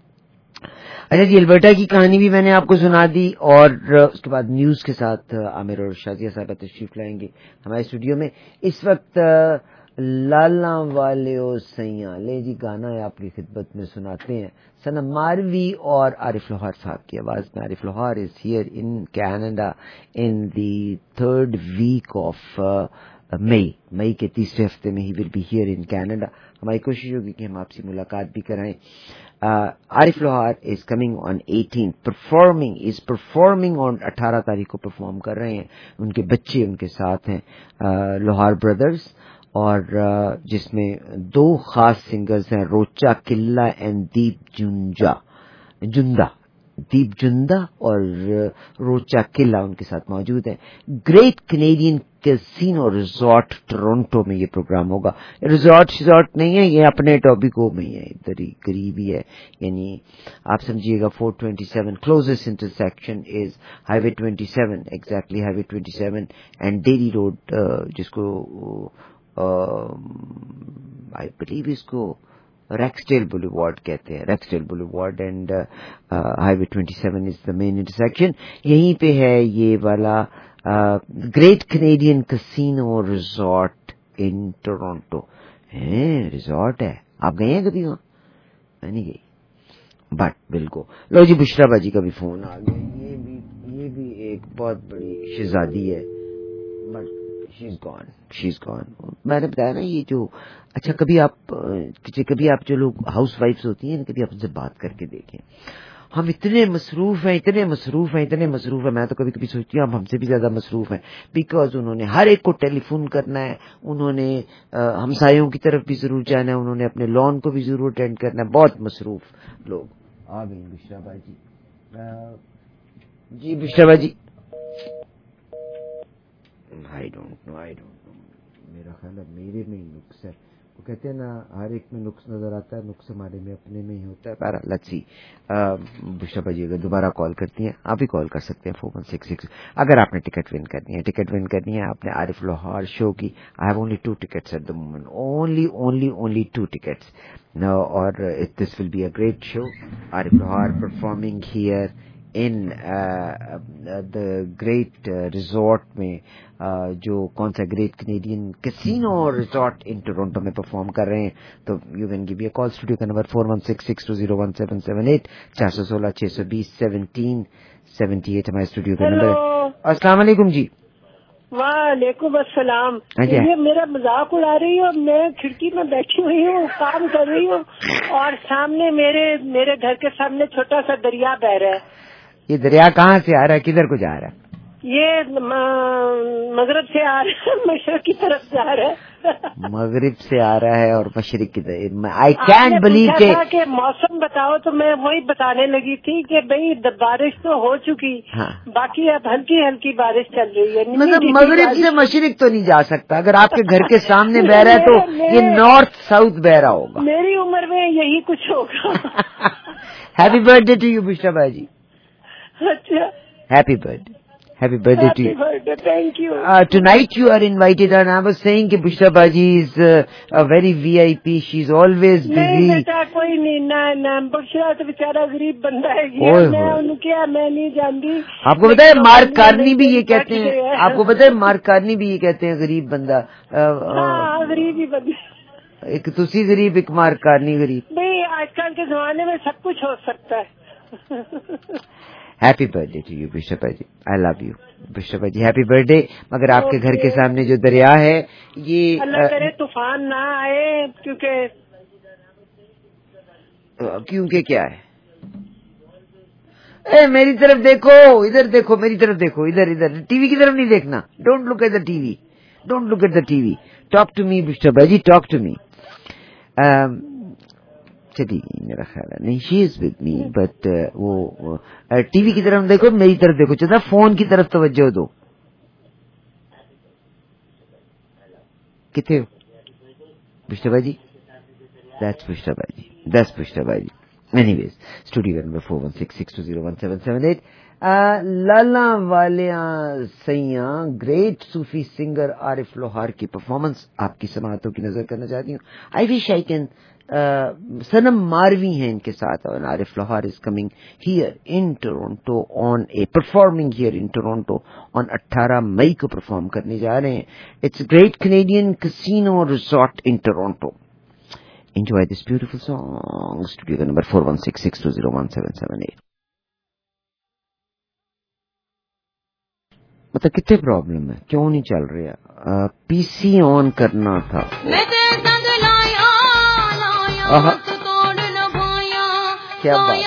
अच्छा जी, Alberta की कहानी भी मैंने आपको सुना दी और उसके बाद न्यूज के साथ आमिर और शाजिया साहब तशरीफ लाएंगे हमारे स्टूडियो में। इस वक्त लाला वाले ओ सैया ले जी गाना है आपकी खिदमत में सुनाते हैं सनम मारवी और आरिफ लोहार साहब की आवाज में। Arif Lohar is here in Canada in the third week of May मई के तीसरे हफ्ते में ही will be here in Canada. हमारी कोशिश होगी कि हम आपसे मुलाकात भी कराएं। Arif Lohar is coming on eighteen, performing is performing on अठारह तारीख को परफॉर्म कर रहे हैं। उनके बच्चे उनके साथ हैं, लोहार ब्रदर्स, और जिसमें दो खास सिंगर्स हैं, रोचा किल्ला एंड दीप जुंजा जुंदा दीप जुंदा और रोचा किल्ला उनके साथ मौजूद हैं। Great Canadian Casino Resort Toronto में ये प्रोग्राम होगा। रिजॉर्ट रिजॉर्ट नहीं है, ये अपने टॉपिको में है, इधर ही करीब ही है, यानी आप समझिएगा four twenty seven closest intersection is highway twenty seven, exactly highway twenty seven and Derry Road, जिसको आई बिलीव इसको Rexdale Boulevard कहते हैं, Rexdale Boulevard and uh, uh, Highway twenty-seven is the main intersection. यहीं पे है ये वाला Great Canadian Casino Resort in Toronto। हैं रिजॉर्ट है, आप गए हैं कभी वहाँ? मैं नहीं गई, बट बिल्कुल। लो जी, बुशरा बाजी का भी फोन आ गया। ये भी ये भी एक बहुत बड़ी शहजादी है, but she's gone she's gone मैंने बताया ना ये जो, अच्छा कभी आप कभी आप जो लोग हाउस वाइफ्स होती हैं, कभी आप उनसे बात करके देखें। हम इतने मसरूफ हैं इतने मसरूफ हैं इतने मसरूफ हैं मैं तो कभी कभी सोचती हूँ हम हमसे भी ज्यादा मसरूफ हैं, बिकॉज उन्होंने हर एक को टेलीफोन करना है, उन्होंने हमसायों की तरफ भी जरूर जाना है, उन्होंने अपने लॉन को भी जरूर अटेंड करना है। बहुत मसरूफ लोग। आ गई बुशरा बाजी। जी बुशरा बाजी, I don't know I don't know मेरा ख्याल है मेरे में ही नुक्स है। वो कहते हैं ना हर एक में नुक्स नजर आता है, नुक्स हमारे में अपने में ही होता है। पैरा लच्छी बुशरा बाजी अगर दोबारा कॉल करती हैं, आप भी कॉल कर सकते हैं फोर वन सिक्स सिक्स अगर आपने टिकट विन करनी है। टिकट विन करनी है आपने आरिफ लोहार शो की। I have only two tickets at the moment, only only only two tickets no, और this will be a great show. Arif Lohar performing here in the great resort में, uh, जो कौन सा Great Canadian Casino Resort in Toronto में perform कर रहे हैं। तो you can give me a call. Studio का number four one six six two zero one seven seven eight, चार सौ सोलह छह सौ बीस सेवनटीन सेवेंटी एट हमारे स्टूडियो का नंबर है। अस्सलाम वालेकुम जी। वालेकुम अस्सलाम। ये मेरा मजाक उड़ा रही हूँ, मैं खिड़की में बैठी हुई हूँ, काम कर रही हूँ और सामने मेरे मेरे घर के सामने छोटा सा दरिया बह रहा है। ये दरिया कहाँ से आ रहा है, किधर को जा रहा है? ये मगरब से आ रहा है, मशरक की तरफ जा रहा है। मगरिब से आ रहा है और मशरिक की तरफ। आई कैंट बिलीव के मौसम बताओ, तो मैं वही बताने लगी थी कि भाई बारिश तो हो चुकी, हाँ। बाकी अब हल्की हल्की बारिश चल रही है। मतलब मगरिब से मशरिक तो नहीं जा सकता, अगर आपके घर के सामने बह रहा है तो ये नॉर्थ साउथ बह रहा होगा। मेरी उम्र में यही कुछ होगा। Happy birthday to you Bushra भाई। अच्छा, happy birthday, happy birthday Happy to you. Birthday, thank you. Uh, tonight you are invited, and I was saying कि बुश्रा बाजी is uh, a very V I P. She's always busy. नहीं बेटा, कोई नहीं ना ना बुश्रा तो बेचारा गरीब बंदा है। ये मैं उनके मैं नहीं जानती। आपको पता है मार्क कार्नी भी ये कहते हैं, आपको पता है मार्क कार्नी भी ये कहते हैं गरीब बंदा। हाँ, गरीब ही बंदा। एक तुसी गरीब, एक मार्क कार्नी गरीब। नहीं, आजकल के जमाने में सब कुछ हो सकता है। Happy birthday to you Bushra भाजी, आई लव यू बुश्रा भाजी, हैप्पी बर्थडे। मगर आपके घर के सामने जो दरिया है ये अल्लाह करे तूफान ना आए, क्योंकि क्योंकि क्या है? ए मेरी तरफ देखो, इधर देखो, मेरी तरफ देखो, इधर इधर टीवी की तरफ नहीं देखना। Don't look at the TV, don't look at the TV, talk to me Bushra भाजी, टॉक टू मी। चली गई मेरा ख्याल है, नहीं she is with me, but वो टीवी की तरफ देखो, मेरी तरफ देखो, चलता फोन की तरफ तवज्जो दो। कितने हो बुश्रा भाजी? दैट्स बुश्रा भाजी, दैट्स बुश्रा भाजी। Anyways, studio number four one six six two zero one seven seven eight. Lala Walia सैया ग्रेट सूफी सिंगर आरिफ लोहार की परफॉर्मेंस आपकी समातों की नजर करना चाहती हूँ। आई विश आई कैन सनम मारवी हैं इनके साथ, और Arif Lohar is coming here in Toronto on a performing here in Toronto on अठारह मई को परफॉर्म करने जा रहे हैं। It's Great Canadian Casino Resort in Toronto. Enjoy this beautiful song. Studio number four one six six two zero one seven seven eight. मतलब कितने problem है, क्यों नहीं चल रही है? पीसी ऑन करना था। आहा, क्या बात।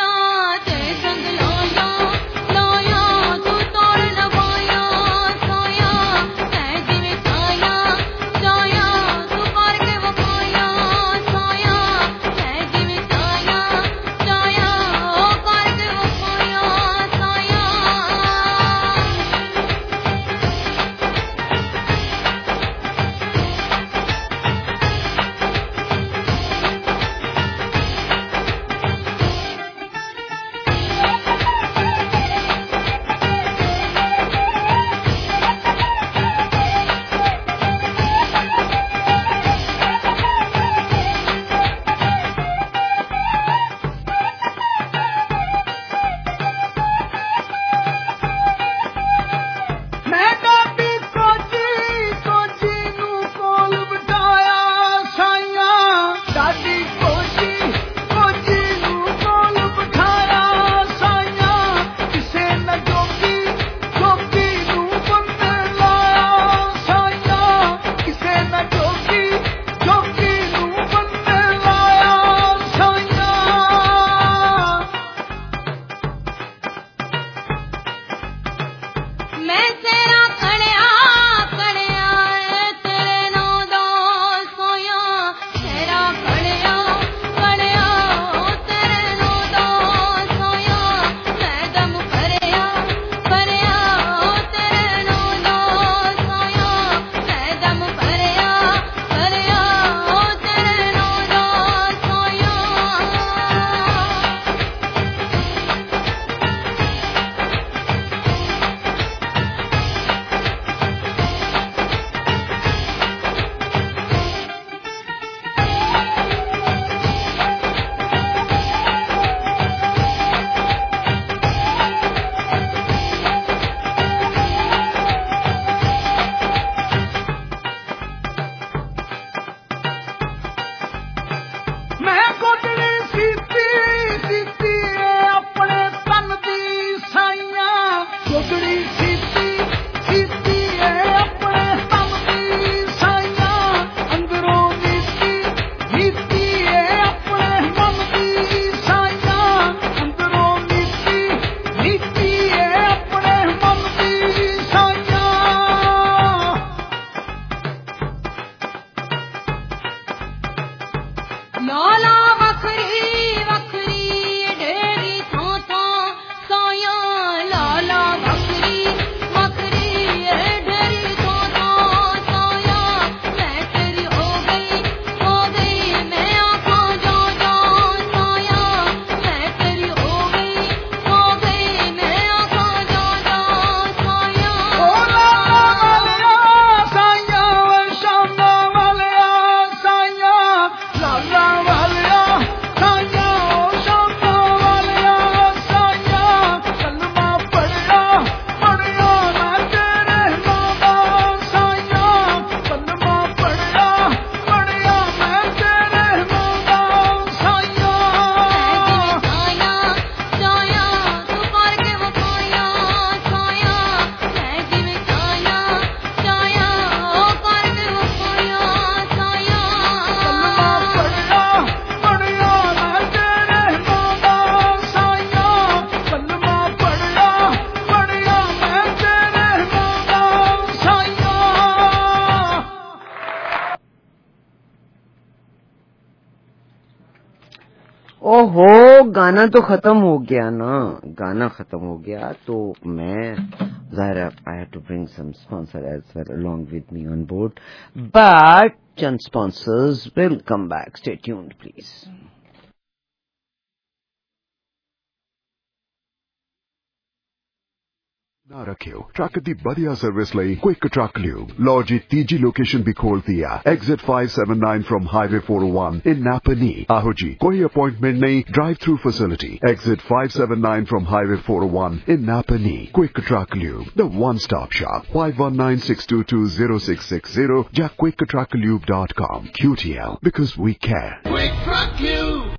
اوہو گانا تو ختم ہو گیا نا, گانا ختم ہو گیا تو میں ظاہر I have to bring some sponsor as well along with me on board, but چند sponsors will come back. Stay tuned please. ਨਾ ਰੱਖਿਓ ਟਰੱਕ ਦੀ ਵਧੀਆ ਸਰਵਿਸ ਲਈ ਕੁਇਕ ਟਰੱਕ ਲਿਊਬ ਲਓ ਜੀ ਤੀਜੀ ਲੋਕੇਸ਼ਨ ਵੀ ਖੋਲਤੀ ਆ exit five seventy-nine from highway four oh one in Napanee. ਆਹੋ ਜੀ ਕੋਈ ਅਪਾਇੰਟਮੈਂਟ ਨਹੀਂ, drive through facility. Exit five seventy-nine from highway four oh one in Napanee. Quick Truck Lube, the one stop shop. five one nine, six two two, zero six six zero ਜਾਂ quick truck lube dot com. Q T L, because we care. Quick Truck Lube.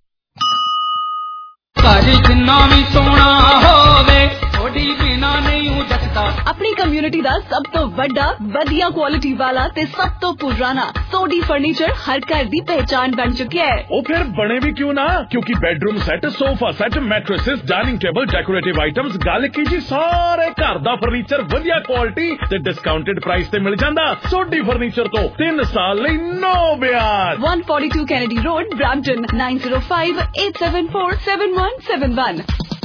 ਘਰ ਜਿੰਨਾ ਵੀ ਸੋਹਣਾ ਹੋਵੇ ਥੋੜੀ ਬਿਨਾ ਨਹੀਂ ਜੱਟਦਾ. ਆਪਣੀ community ਦਾ ਸਭ ਤੋਂ ਵੱਡਾ ਵਧੀਆ ਕੁਆਲਿਟੀ ਵਾਲਾ ਤੇ ਸਭ ਤੋਂ ਪੁਰਾਣਾ ਸੋਡੀ ਫਰਨੀਚਰ ਹਰ ਘਰ ਦੀ ਪਹਿਚਾਨ ਬਣ ਚੁੱਕਿਆ ਹੈ. ਉਹ ਫਿਰ ਬਣੇ ਵੀ ਕਿਉਂ ਨਾ, ਕਿਉਂਕਿ bedroom set, sofa set, mattresses, dining table, decorative items, ਗੱਲ ਕੀ ਜੀ ਸਾਰੇ ਘਰ ਦਾ ਫਰਨੀਚਰ ਵਧੀਆ ਕੁਆਲਿਟੀ ਤੇ ਡਿਸਕਾਊਂਟਡ ਪ੍ਰਾਈਸ ਤੇ ਮਿਲ ਜਾਂਦਾ. ਸੋਡੀ ਫਰਨੀਚਰ ਤੋਂ ਤਿੰਨ ਸਾਲ ਲਈ ਨੋ ਵਿਆਜ. one forty-two Kennedy Road, Brampton, nine zero five, eight seven four, seven one seven one.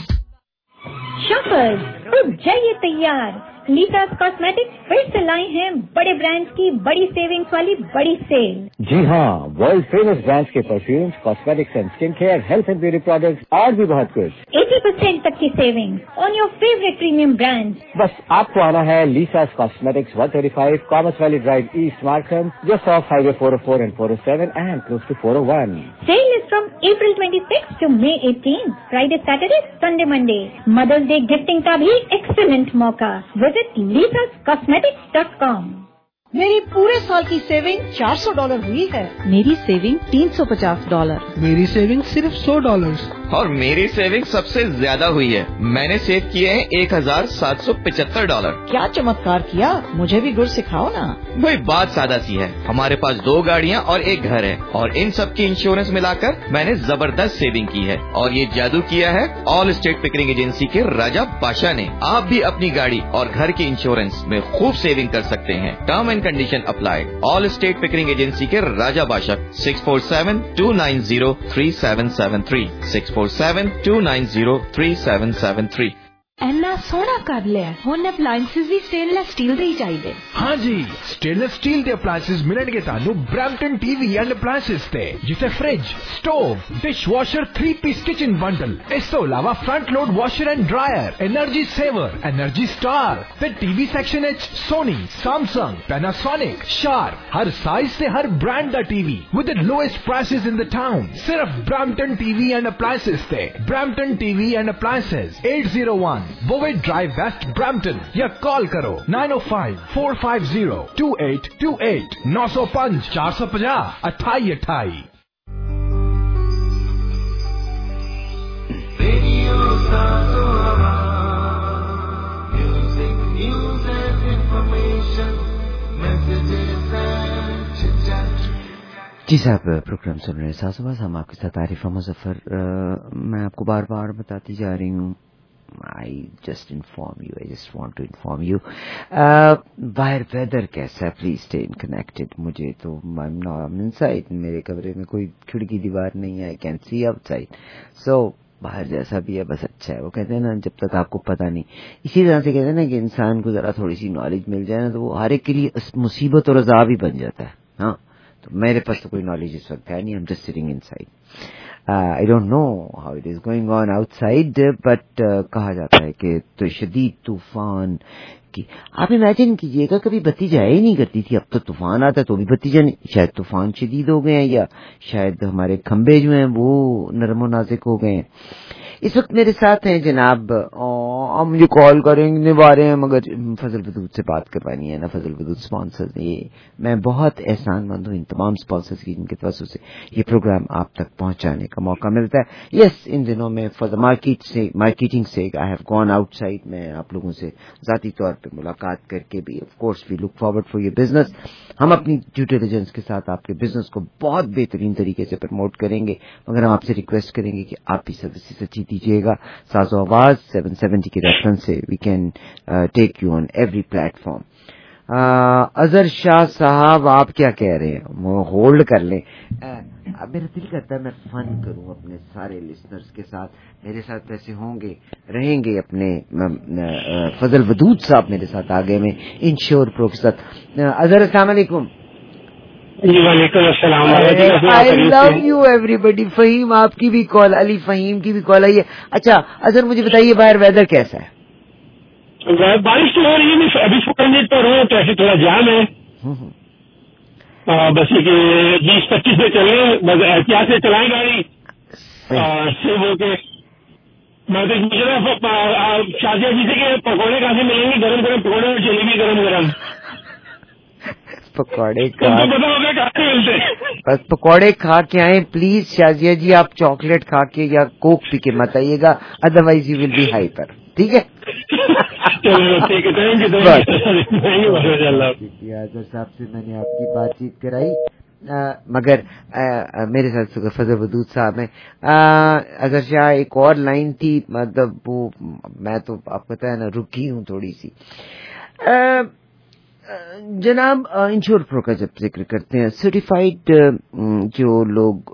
Shoppers खुद जाइए तैयार. लीसास कॉस्मेटिक्स फिर से लाए हैं बड़े ब्रांड्स की बड़ी सेविंग्स वाली बड़ी सेल. जी हाँ, वर्ल्ड फेमस ब्रांड्स के perfumes, cosmetics and skin care, health and beauty products और भी बहुत कुछ. eighty percent तक की savings on your favourite premium brands. बस आपको आना है Lisa's Cosmetics one thirty-five Commerce Valley Drive East Markham, just off highway four oh four and four oh seven and close to four oh one. Sale is from April twenty-sixth to May eighteenth. Friday, Saturday, Sunday, Monday. Mother's Day gifting का भी excellent मौका. Visit Lisa's Cosmetics dot com. मेरी पूरे साल की saving चार सौ dollar हुई है. मेरी सेविंग तीन सौ पचास डॉलर. मेरी सेविंग सिर्फ सौ डॉलर. और मेरी सेविंग सबसे ज्यादा हुई है. मैंने सेव किए हैं एक हजार सात सौ पचहत्तर डॉलर. क्या चमत्कार किया, मुझे भी गुर सिखाओ ना. भाई बात सादा सी है, हमारे पास दो गाड़ियाँ और एक घर है और इन सब की इंश्योरेंस मिलाकर मैंने जबरदस्त सेविंग की है. और ये जादू किया है ऑल स्टेट पिकरिंग एजेंसी के राजा बादशाह ने. आप भी अपनी गाड़ी और घर की इंश्योरेंस में खूब सेविंग कर सकते हैं. Term and condition apply. All state Pickering agency के Raja Badshah. Six four seven two nine zero three seven seven three six four seven two nine zero three seven seven three. ਇੰਨਾ ਸੋਹਣਾ ਕਰ ਲਿਆ. ਹੁਣ ਅਪਲਾਈਐਂਸਿਸ ਵੀ ਸਟੇਨਲੈਸ ਸਟੀਲ ਦੇ ਹੀ ਚਾਹੀਦੇ. ਹਾਂ ਜੀ, ਸਟੇਨਲੈਸ ਸਟੀਲ ਦੇ ਅਪਲਾਈਐਂਸਿਸ ਮਿਲਣਗੇ ਤੁਹਾਨੂੰ ਬ੍ਰੈਂਪਟਨ ਟੀਵੀ ਐਂਡ ਅਪਲਾਈਐਂਸਿਸ ਤੇ, ਜਿੱਥੇ fridge, stove, dishwasher, three piece kitchen bundle, ਇਸ ਤੋਂ ਇਲਾਵਾ front load washer and dryer, energy saver, energy star ਤੇ ਟੀਵੀ ਸੈਕਸ਼ਨ ਵਿੱਚ ਸੋਨੀ, ਸੈਮਸੰਗ, ਪੈਨਾਸੋਨਿਕ, ਸ਼ਾਰਪ, ਹਰ ਸਾਈਜ਼ ਤੇ ਹਰ ਬ੍ਰਾਂਡ ਦਾ TV with the lowest prices in the town. ਸਿਰਫ ਬ੍ਰੈਂਪਟਨ ਟੀਵੀ ਐਂਡ ਅਪਲਾਈਐਂਸਿਸ ਤੇ. Brampton TV and appliances eight oh one Bovett Drive West, Brampton. या call करो nine oh five, four five zero, two eight two eight nine oh five, four five zero, अट्ठाई अट्ठाई. جی صاحب programme سن رہے ہیں ساز آواز. ہم آپ کے ساتھ عارف مظفر. میں آپ کو بار بار بتاتی جا رہی ہوں, I just inform you, I just want to inform you. باہر ویدر کیسا ہے, پلیز اسٹے کنیکٹڈ. مجھے تو I'm inside, میرے کمرے میں کوئی کھڑکی دیوار نہیں ہے, I can see outside. So باہر جیسا بھی ہے بس اچھا ہے. وہ کہتے ہیں نا جب تک آپ کو پتہ نہیں, اسی طرح سے کہتے ہیں نا کہ انسان کو ذرا تھوڑی سی نالج مل جائے نا تو وہ ہر ایک کے لیے مصیبت اور عذاب ہی بن جاتا ہے. ہاں تو میرے پاس تو کوئی نالج اس وقت ہے نہیں. I'm just sitting inside. Uh, I don't know how it is going on outside, but uh, کہا جاتا ہے کہ تو شدید طوفان کی آپ امیجن کیجئے گا, کبھی بتی جایا ہی نہیں کرتی تھی, اب تو طوفان آتا ہے تو بھی بتی جائے. شاید طوفان شدید ہو گئے ہیں یا شاید ہمارے کھمبے جو ہیں وہ نرم و نازک ہو گئے ہیں. اس وقت میرے ساتھ ہیں جناب, آپ مجھے کال کریں بارے رہے ہیں مگر فضل ودود سے بات کروانی ہے نا. فضل ودود اسپانسرز, یہ میں بہت احسان مند ہوں ان تمام اسپانسرز کی جن کے توسط سے یہ پروگرام آپ تک پہنچانے کا موقع ملتا ہے. یس, ان دنوں میں فار دا مارکیٹ سے مارکیٹنگ سے آئی ہیو گون آؤٹ سائڈ. میں آپ لوگوں سے ذاتی طور پہ ملاقات کر کے بھی of course we look forward for your business. ہم اپنی ڈیو ڈیلیجنس کے ساتھ آپ کے بزنس کو بہت بہترین طریقے سے پروموٹ کریں گے, مگر ہم آپ سے ریکویسٹ کریں گے کہ آپ بھی سروسز اچھی دیجیے گا. ساز و آواز سیون سیونٹی کے ریفرنس سے we can take you on every platform فارم. अजहर शाह साहब आप क्या कह रहे हैं, होल्ड कर लें. अब मेरा दिल करता है मैं फन करूं अपने सारे लिसनर्स के साथ. मेरे साथ वैसे होंगे रहेंगे अपने फजल वदूद साहब मेरे साथ आगे में इंश्योर प्रो के साथ. अजहर अस्सलाम वालेकुम. वालेकुम अस्सलाम. I love you everybody. Faheem आपकी भी कॉल, अली फहीम की भी कॉल आई है. अच्छा अजहर मुझे बताइए बाहर वेदर कैसा है? बारिश तो हो रही है, अभी फोर मिनट पर हूँ तो ऐसे थोड़ा जाम है. बस ये बीस पच्चीस में चले, बस एहतियात से चलाएं गाड़ी. सिर्फ हो के मैं तो मुझे ना शादिया जी से कि पकौड़े कहाँ से मिलेंगे, गरम गरम पकौड़े और जलेबी गरम गरम. पकौड़े खा पता होगा कहाँ से मिलते. बस पकौड़े खा के आए प्लीज. शाजिया जी आप चॉकलेट खा के या कोक पी के मत आइएगा, otherwise you will be hyper. ठीक है. ठीक है. Thank you thank you Azhar साहब से मैंने आपकी बातचीत कराई, आ, मगर आ, मेरे साथ फजल वदूद साहब हैं. अगर शाह एक और लाइन थी, मतलब वो मैं तो आपको पता है ना रुकी हूँ थोड़ी सी. आ, जनाब इंश्योर प्रो का जब जिक्र करते हैं, सर्टिफाइड जो लोग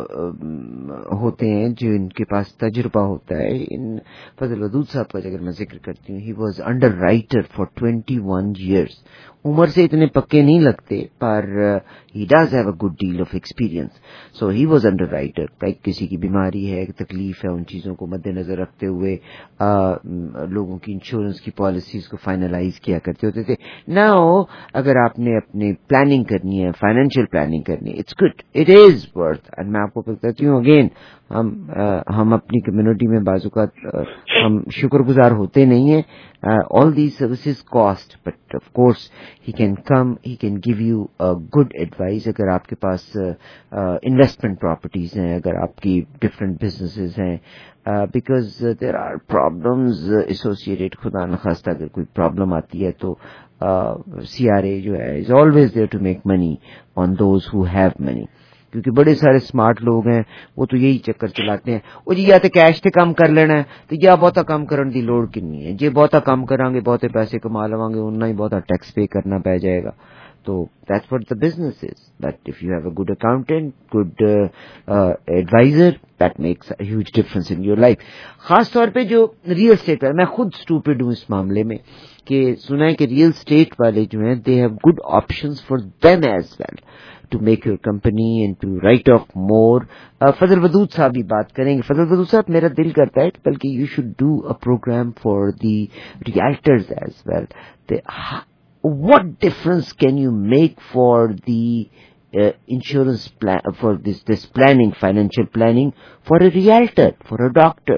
होते हैं जो इनके पास तजुर्बा होता है, इन फजल वदूद साहब का अगर मैं जिक्र करती हूँ, he was underwriter for twenty one years. उम्र से इतने पक्के नहीं लगते पर he does have a good deal of experience. So he was underwriter. Like किसी की बीमारी है, तकलीफ है, उन चीजों को मद्देनजर रखते हुए आ, लोगों की इंश्योरेंस की पॉलिसीज को फाइनलाइज किया करते होते थे. नाउ अगर आपने अपनी प्लानिंग करनी है, फाइनेंशियल प्लानिंग करनी है, it's good, it is worth. And मैं आपको बताती हूँ अगेन, हम आ, हम अपनी कम्युनिटी में बाजू का हम शुक्रगुजार होते नहीं है. All these services cost, but of course he can come, he can give you a good advice. अगर आपके पास इन्वेस्टमेंट uh, प्रॉपर्टीज हैं, अगर आपकी डिफरेंट बिजनेसेस हैं, because there are problems associated. खुदा न खास्ता अगर कोई प्रॉब्लम आती है तो सी आर ए जो है is always there to make money on those who have money. क्योंकि बड़े सारे स्मार्ट लोग हैं, वो तो यही चक्कर चलाते हैं, वो जी या तो कैश से कम कर लेना है तो या बहुता कम करने की लोड़ किन्नी है, जे बहुता कम करांगे बहुते पैसे कमा लवांगे, उतना ही बहुता टैक्स पे करना पै जाएगा. तो that's what the business is. That if you have a good accountant, good advisor, that makes a huge difference in your life. खास तौर पे जो रियल एस्टेट है, मैं खुद स्टूपिड हूँ इस मामले में कि सुना है कि रियल एस्टेट वाले जो हैं they have good options for them as well to make your company and to write off more. uh, Fazal Wadood साहब भी बात करेंगे. फजल वदूद साहब मेरा दिल करता है कि बल्कि you should do a program for the realtors as well. The, what difference can you make for the uh, insurance plan, for this this planning, financial planning for a realtor, for a doctor?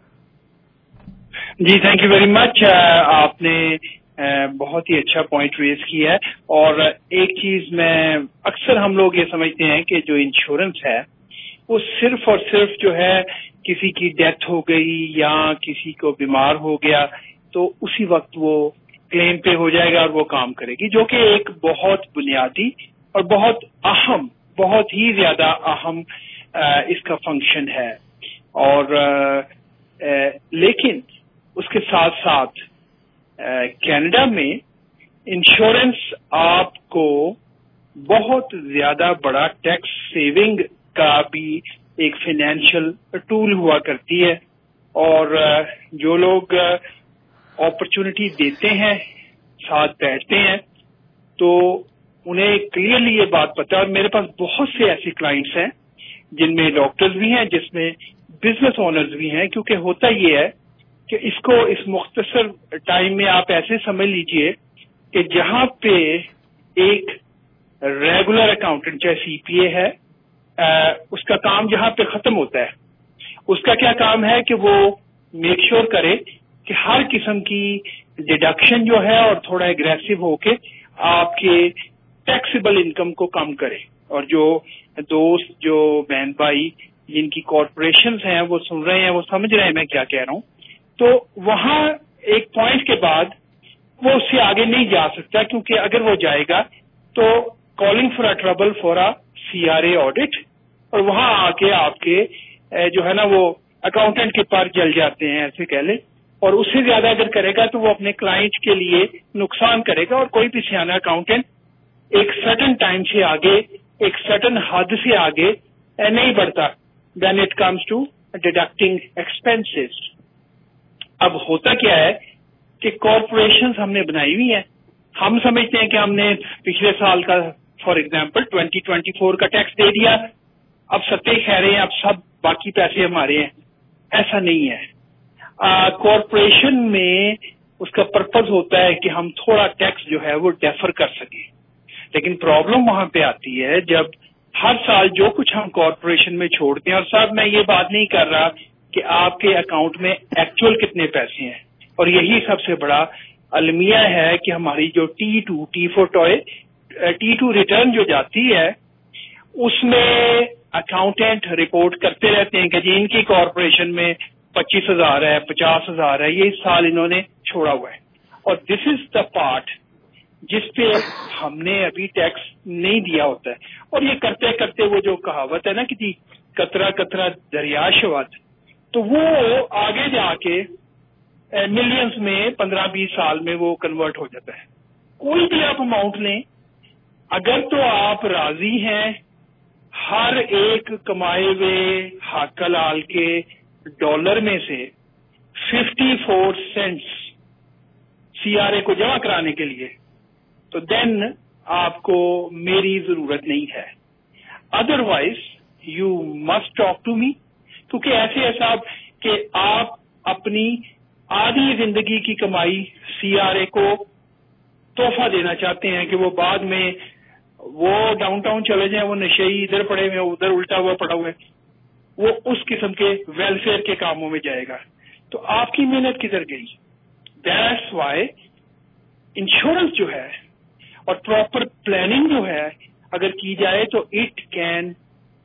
जी thank you very much. आपने बहुत ही अच्छा point raise किया है. और एक चीज मैं अक्सर हम लोग ये समझते हैं कि जो इंश्योरेंस है वो सिर्फ और सिर्फ जो है किसी की डेथ हो गई या किसी को बीमार हो गया तो उसी वक्त वो क्लेम पे हो जाएगा और वो काम करेगी, जो कि एक बहुत बुनियादी और बहुत अहम, बहुत ही ज्यादा अहम इसका फंक्शन है. और लेकिन उसके साथ साथ कनाडा में इंश्योरेंस आपको बहुत ज्यादा बड़ा टैक्स सेविंग का भी एक फाइनेंशियल टूल हुआ करती है. और जो लोग अपॉर्चुनिटी देते हैं, साथ बैठते हैं, तो उन्हें क्लियरली ये बात पता है. और मेरे पास बहुत से ऐसे क्लाइंट्स हैं जिनमें डॉक्टर्स भी हैं, जिसमें बिजनेस ओनर्स भी हैं. क्योंकि होता ये है कि इसको इस मुख्तसर टाइम में आप ऐसे समझ लीजिए कि जहां पे एक रेगुलर अकाउंटेंट चाहे सीपीए है, आ, उसका काम जहां पे खत्म होता है, उसका क्या काम है कि वो मेक श्योर करे कि हर किस्म की डिडक्शन जो है और थोड़ा एग्रेसिव होके आपके टैक्सेबल इनकम को कम करे. और जो दोस्त, जो बहन भाई जिनकी कॉरपोरेशंस हैं वो सुन रहे हैं, वो समझ रहे हैं मैं क्या कह रहा हूं. तो वहां एक पॉइंट के बाद वो उससे आगे नहीं जा सकता, क्योंकि अगर वो जाएगा तो calling for a trouble for a CRA audit, और वहां आके आपके जो है ना वो अकाउंटेंट के पर जल जाते हैं, ऐसे कह ले. اور اس سے زیادہ اگر کرے گا تو وہ اپنے کلائنٹ کے لیے نقصان کرے گا. اور کوئی بھی سیانا اکاؤنٹنٹ ایک سرٹن ٹائم سے آگے, ایک سرٹن حد سے آگے نہیں بڑھتا when it comes to deducting expenses. اب ہوتا کیا ہے کہ کارپوریشنز ہم نے بنائی ہوئی ہیں, ہم سمجھتے ہیں کہ ہم نے پچھلے سال کا for example twenty twenty four کا ٹیکس دے دیا, اب ستے خیرے ہیں, اب سب باقی پیسے ہمارے ہیں. ایسا نہیں ہے. کارپوریشن میں اس کا پرپز ہوتا ہے کہ ہم تھوڑا ٹیکس جو ہے وہ ڈیفر کر سکیں, لیکن پرابلم وہاں پہ آتی ہے جب ہر سال جو کچھ ہم کارپوریشن میں چھوڑتے ہیں. اور صاحب میں یہ بات نہیں کر رہا کہ آپ کے اکاؤنٹ میں ایکچوئل کتنے پیسے ہیں, اور یہی سب سے بڑا المیہ ہے کہ ہماری جو T two T four to T two return جو جاتی ہے اس میں اکاؤنٹنٹ رپورٹ کرتے رہتے ہیں کہ جی ان کی کارپوریشن میں پچیس ہزار ہے, پچاس ہزار ہے, یہ اس سال انہوں نے چھوڑا ہوا ہے. اور دس از دا پارٹ جس پہ ہم نے ابھی ٹیکس نہیں دیا ہوتا ہے. اور یہ کرتے کرتے وہ جو کہاوت ہے نا کہ جی قطرہ قطرہ دریا شوت, تو وہ آگے جا کے ملینز میں پندرہ بیس سال میں وہ کنورٹ ہو جاتا ہے. کوئی بھی آپ اماؤنٹ لیں, اگر تو آپ راضی ہیں ہر ایک کمائے ہوئے حق حلال کے ڈالر میں سے fifty four cents C R A کو جمع کرانے کے لیے, تو دین آپ کو میری ضرورت نہیں ہے. Otherwise you must talk to me, کیونکہ ایسے ہے صاحب کہ آپ اپنی آدھی زندگی کی کمائی سی آر اے کو تحفہ دینا چاہتے ہیں کہ وہ بعد میں وہ ڈاؤن ٹاؤن چلے جائیں, وہ نشئی ادھر پڑے ہوئے ادھر الٹا ہوا پڑا ہوا ہے, وہ اس قسم کے ویلفیئر کے کاموں میں جائے گا. تو آپ کی محنت کدھر گئی؟ دیٹس وائی انشورنس جو ہے اور پراپر پلاننگ جو ہے اگر کی جائے تو it can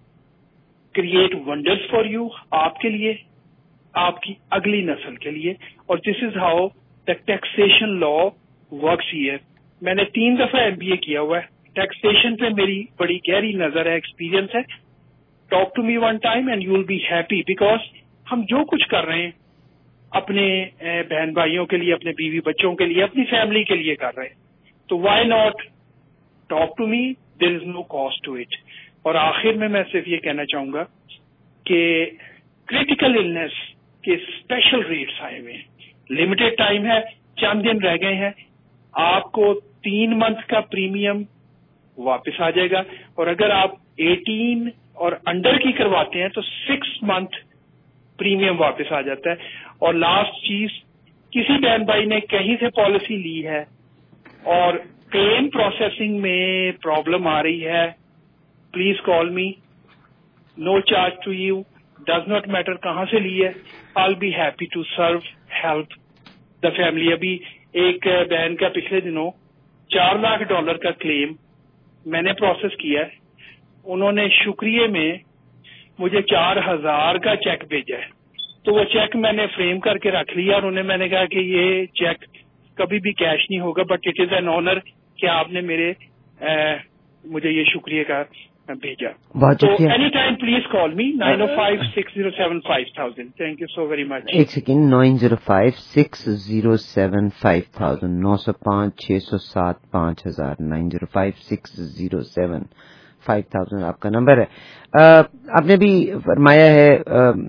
create wonders for you, آپ کے لیے, آپ کی اگلی نسل کے لیے. اور this is how the taxation law works here. میں نے تین دفعہ ایم بی اے کیا ہوا ہے, ٹیکسیشن پہ میری بڑی گہری نظر ہے, ایکسپیرینس ہے. Talk to me one time and you will be happy, because ہم جو کچھ کر رہے ہیں اپنے بہن بھائیوں کے لیے, اپنے بیوی بچوں کے لیے, اپنی فیملی کے لیے کر رہے ہیں. تو why not talk to me, there is no cost to it. اور آخر میں میں صرف یہ کہنا چاہوں گا کہ کریٹیکل النس کے اسپیشل ریٹس آئے ہوئے ہیں, لمیٹڈ ٹائم ہے, چند دن رہ گئے ہیں, آپ کو تین منتھ کا پریمیم واپس آ جائے گا. اور اگر آپ ایٹین اور انڈر کی کرواتے ہیں تو سکس منتھ پریمیم واپس آ جاتا ہے. اور لاسٹ چیز, کسی بہن بھائی نے کہیں سے پالیسی لی ہے اور کلیم پروسیسنگ میں پرابلم آ رہی ہے, please call me, no charge to you, does not matter کہاں سے لی ہے, I will be happy to serve help the family. ابھی ایک بہن کا پچھلے دنوں چار لاکھ ڈالر کا کلیم میں نے پروسیس کیا ہے, انہوں نے شکریہ میں مجھے چار ہزار کا چیک بھیجا ہے. تو وہ چیک میں نے فریم کر کے رکھ لیا, اور انہیں میں نے کہا کہ یہ چیک کبھی بھی کیش نہیں ہوگا, but it is an honour کہ آپ نے میرے مجھے یہ شکریہ کا بھیجا. تو any time please call me, nine O five six zero seven five thousand. Thank you so very much. ایک second, nine zero five six zero seven five thousand, نو سو پانچ چھ سو سات پانچ ہزار, nine zero five six zero seven five thousand آپ کا نمبر ہے. آپ نے بھی فرمایا ہے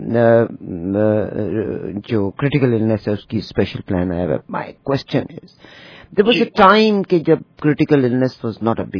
جو کریٹیکل النس ہے اس کی اسپیشل پلان آیا ہے. My question is, there was a time کہ جب critical illness was not a big